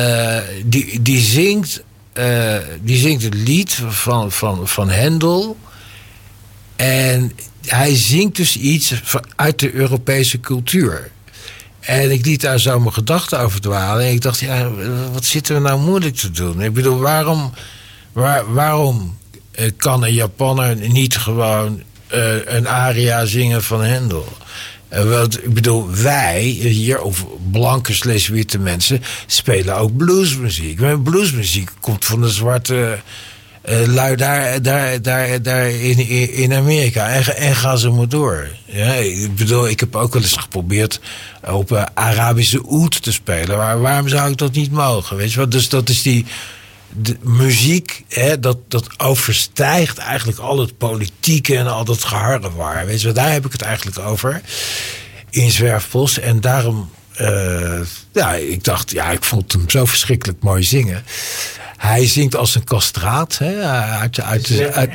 zingt het lied van Hendel. En hij zingt dus iets uit de Europese cultuur. En ik liet daar zo mijn gedachten over dwalen. En ik dacht, wat zitten we nou moeilijk te doen? Ik bedoel, waarom kan een Japanner niet gewoon een aria zingen van Hendel? Want ik bedoel, wij hier, of blanke / witte mensen, spelen ook bluesmuziek. Maar bluesmuziek komt van de zwarte lui daar in Amerika. En gaan ze maar door. Ja, ik bedoel, ik heb ook wel eens geprobeerd op Arabische oud te spelen. Waarom zou ik dat niet mogen? Weet je wat? Dus dat is de muziek, dat overstijgt eigenlijk al het politieke en al dat geharrewar. Weet je wat? Daar heb ik het eigenlijk over. In Zwerfbos. En daarom, ik dacht, ik vond hem zo verschrikkelijk mooi zingen. Hij zingt als een kastraat. Hè, uit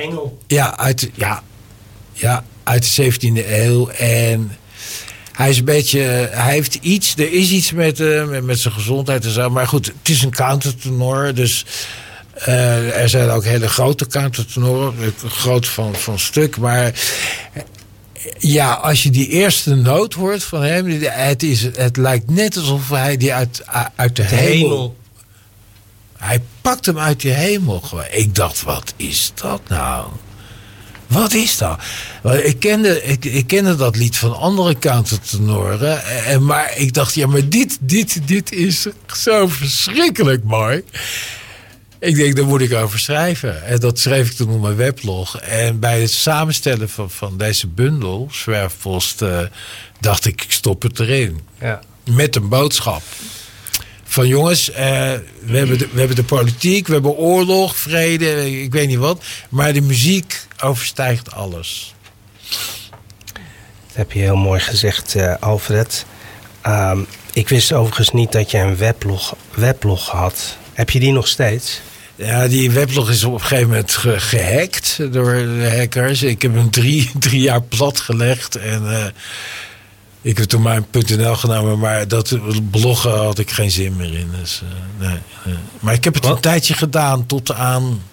de 17e eeuw. En hij is een beetje. Hij heeft iets. Er is iets met zijn gezondheid en zo. Maar goed, het is een countertenor. Dus er zijn ook hele grote countertenoren. Groot van stuk. Maar ja, als je die eerste noot hoort van hem. Het lijkt net alsof hij die uit de hemel. Hij pakt hem uit de hemel. Ik dacht, wat is dat nou? Wat is dat? Ik kende dat lied van andere countertenoren. Maar ik dacht, ja, maar dit is zo verschrikkelijk mooi. Ik denk, daar moet ik over schrijven. En dat schreef ik toen op mijn weblog. En bij het samenstellen van deze bundel, Zwerfpost, dacht ik stop het erin. Ja. Met een boodschap. Van jongens, we hebben de politiek, we hebben oorlog, vrede, ik weet niet wat. Maar de muziek overstijgt alles. Dat heb je heel mooi gezegd, Alfred. Ik wist overigens niet dat je een weblog had. Heb je die nog steeds? Ja, die weblog is op een gegeven moment gehackt door de hackers. Ik heb hem 3 jaar platgelegd en ik heb toen mijn .nl genomen, maar dat bloggen had ik geen zin meer in. Dus, nee. Maar ik heb het een tijdje gedaan tot aan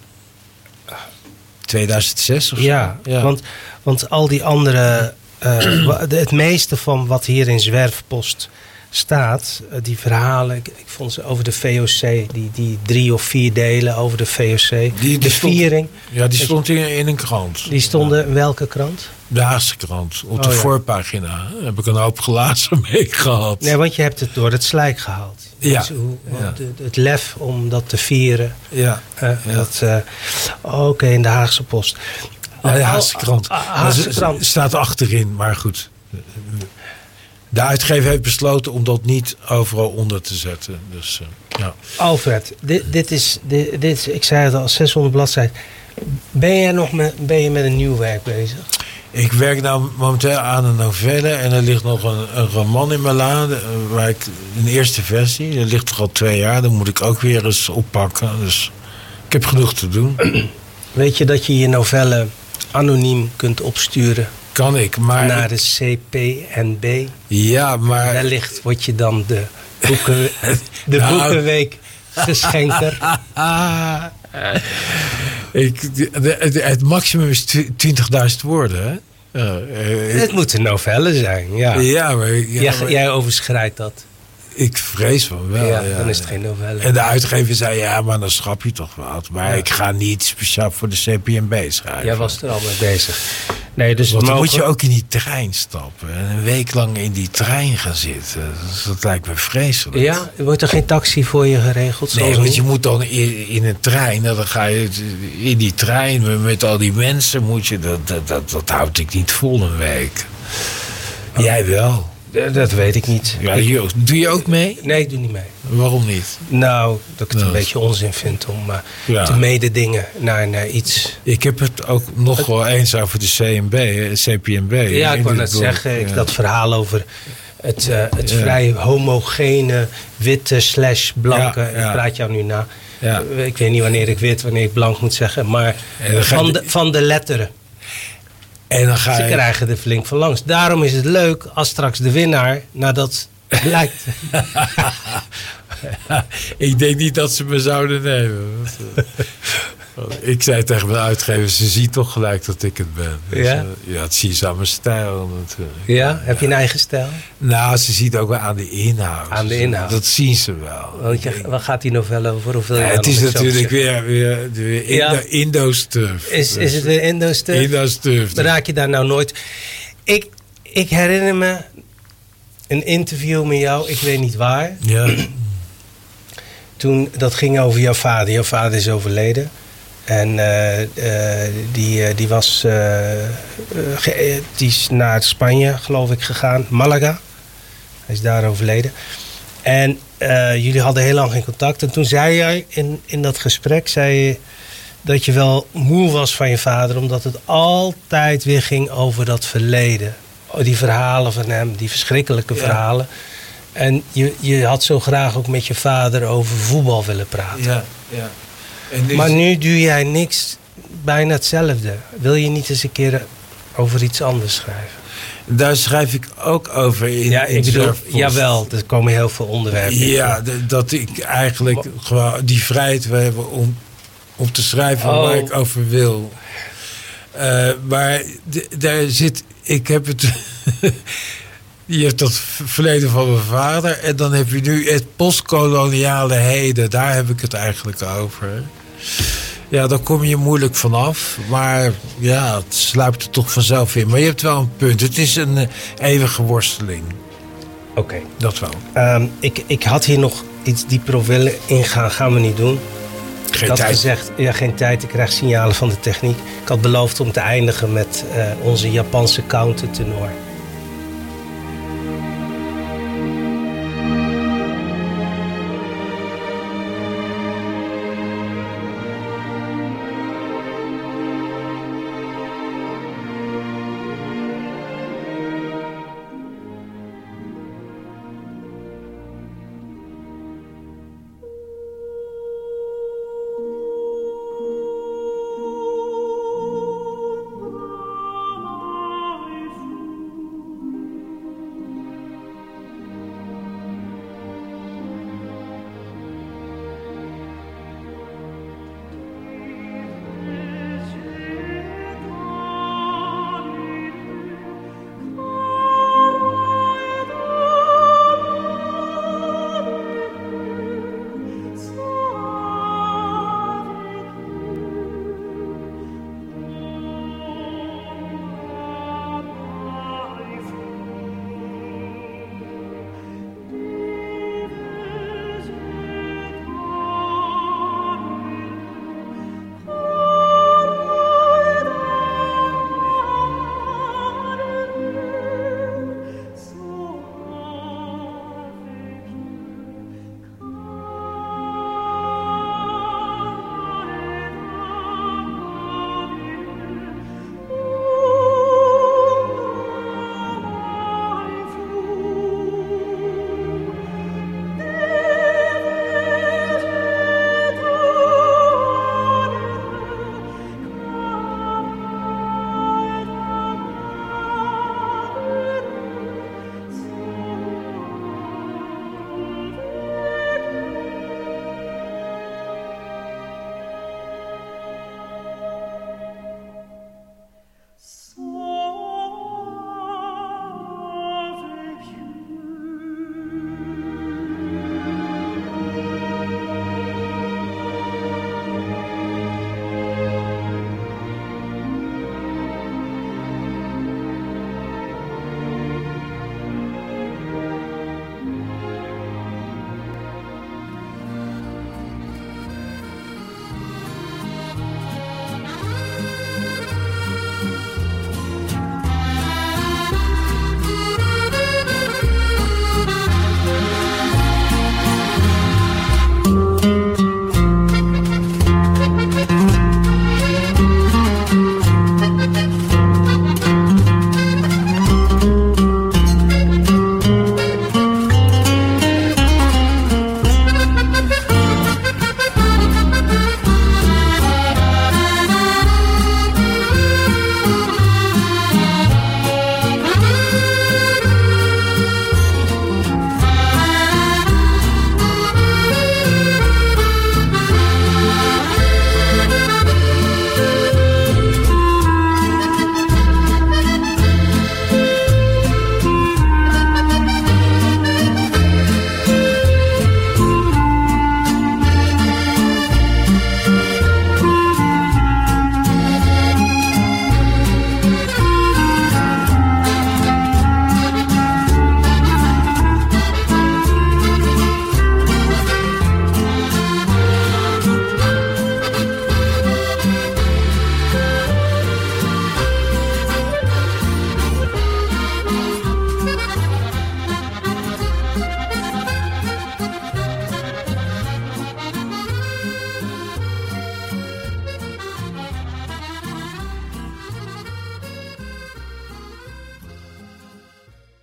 2006 of zo. Ja. Want al die andere, het meeste van wat hier in Zwerfpost staat, die verhalen, ik vond ze over de VOC, die 3 of 4 delen over de VOC. De viering. Ja, die stond in een krant. Die stonden in welke krant? De Haagse krant. Op de voorpagina heb ik een hoop glazen mee gehad. Nee, want je hebt het door het slijk gehaald. Ja. Dus het lef om dat te vieren. Ja. Oké, in de Haagse Post. Ja, de Haagse krant. Haagse krant. Staat achterin, maar goed. De uitgever heeft besloten om dat niet overal onder te zetten. Dus, ja. Alfred, dit is, ik zei het al, 600 bladzijden. Ben je met een nieuw werk bezig? Ik werk nou momenteel aan een novelle en er ligt nog een roman in mijn la, waar ik een eerste versie, dat ligt toch al 2 jaar, dan moet ik ook weer eens oppakken. Dus ik heb genoeg te doen. Weet je dat je je novelle anoniem kunt opsturen? Kan ik, maar naar de CPNB? Ja, maar wellicht word je dan de Boekenweek geschenker. Het maximum is 20.000 woorden, hè? Het moet een novelle zijn, ja. Ja, maar jij overschrijdt dat. Ik vrees van wel. Ja, dan is het geen novelle. En de uitgever zei, ja, maar dan schrap je toch wat. Maar ik ga niet speciaal voor de CPNB schrijven. Jij was er al mee bezig. Nee, dus want dan moet je ook in die trein stappen. En een week lang in die trein gaan zitten. Dat lijkt me vreselijk. Ja? Wordt er geen taxi voor je geregeld? Nee, want je moet dan in een trein. Dan ga je in die trein met al die mensen. Moet je, dat houd ik niet vol een week. Oh. Jij wel. Dat weet ik niet. Ja, doe je ook mee? Nee, ik doe niet mee. Waarom niet? Nou, dat ik het een beetje onzin vind om te mededingen naar iets. Ik heb het ook nog wel eens over de CPNB. Ja, ik wou net zeggen, dat verhaal over het vrij homogene witte / blanke. Ik praat jou nu na. Ja. Ik weet niet wanneer ik wit, wanneer ik blank moet zeggen. Maar van de letteren. En dan ze krijgen er flink van langs. Daarom is het leuk als straks de winnaar nadat blijkt. Ik denk niet dat ze me zouden nemen. Ik zei tegen mijn uitgever, ze ziet toch gelijk dat ik het ben. Dus, het zie je aan mijn stijl natuurlijk. Ja? Heb je een eigen stijl? Nou, ze ziet ook wel aan de inhoud. Aan de inhoud? Dat zien ze wel. Want waar gaat die novelle over? Of het is natuurlijk weer Indo-stuff. Is het weer Indo-stuff? Indo-stuff. Raak je daar nou nooit... Ik herinner me een interview met jou, ik weet niet waar. Ja. Toen, dat ging over jouw vader. Jouw vader is overleden. En die is naar Spanje, geloof ik, gegaan. Malaga. Hij is daar overleden. En jullie hadden heel lang geen contact. En toen zei jij in dat gesprek dat je wel moe was van je vader, omdat het altijd weer ging over dat verleden. Die verhalen van hem, die verschrikkelijke verhalen. En je had zo graag ook met je vader over voetbal willen praten. Ja. En dus... Maar nu doe jij niks, bijna hetzelfde. Wil je niet eens een keer over iets anders schrijven? Daar schrijf ik ook over in. Ja, ik bedoel, jawel, er komen heel veel onderwerpen in. Ja, dat ik eigenlijk gewoon die vrijheid wil hebben om te schrijven waar ik over wil. Maar daar zit... Ik heb het... Je hebt dat verleden van mijn vader. En dan heb je nu het postkoloniale heden. Daar heb ik het eigenlijk over. Ja, daar kom je moeilijk vanaf. Maar ja, het sluipt er toch vanzelf in. Maar je hebt wel een punt. Het is een eeuwige worsteling. Oké. Dat wel. Ik had hier nog iets dieper op willen ingaan. Gaan we niet doen. Geen ik had tijd. gezegd, geen tijd. Ik krijg signalen van de techniek. Ik had beloofd om te eindigen met onze Japanse countertenor.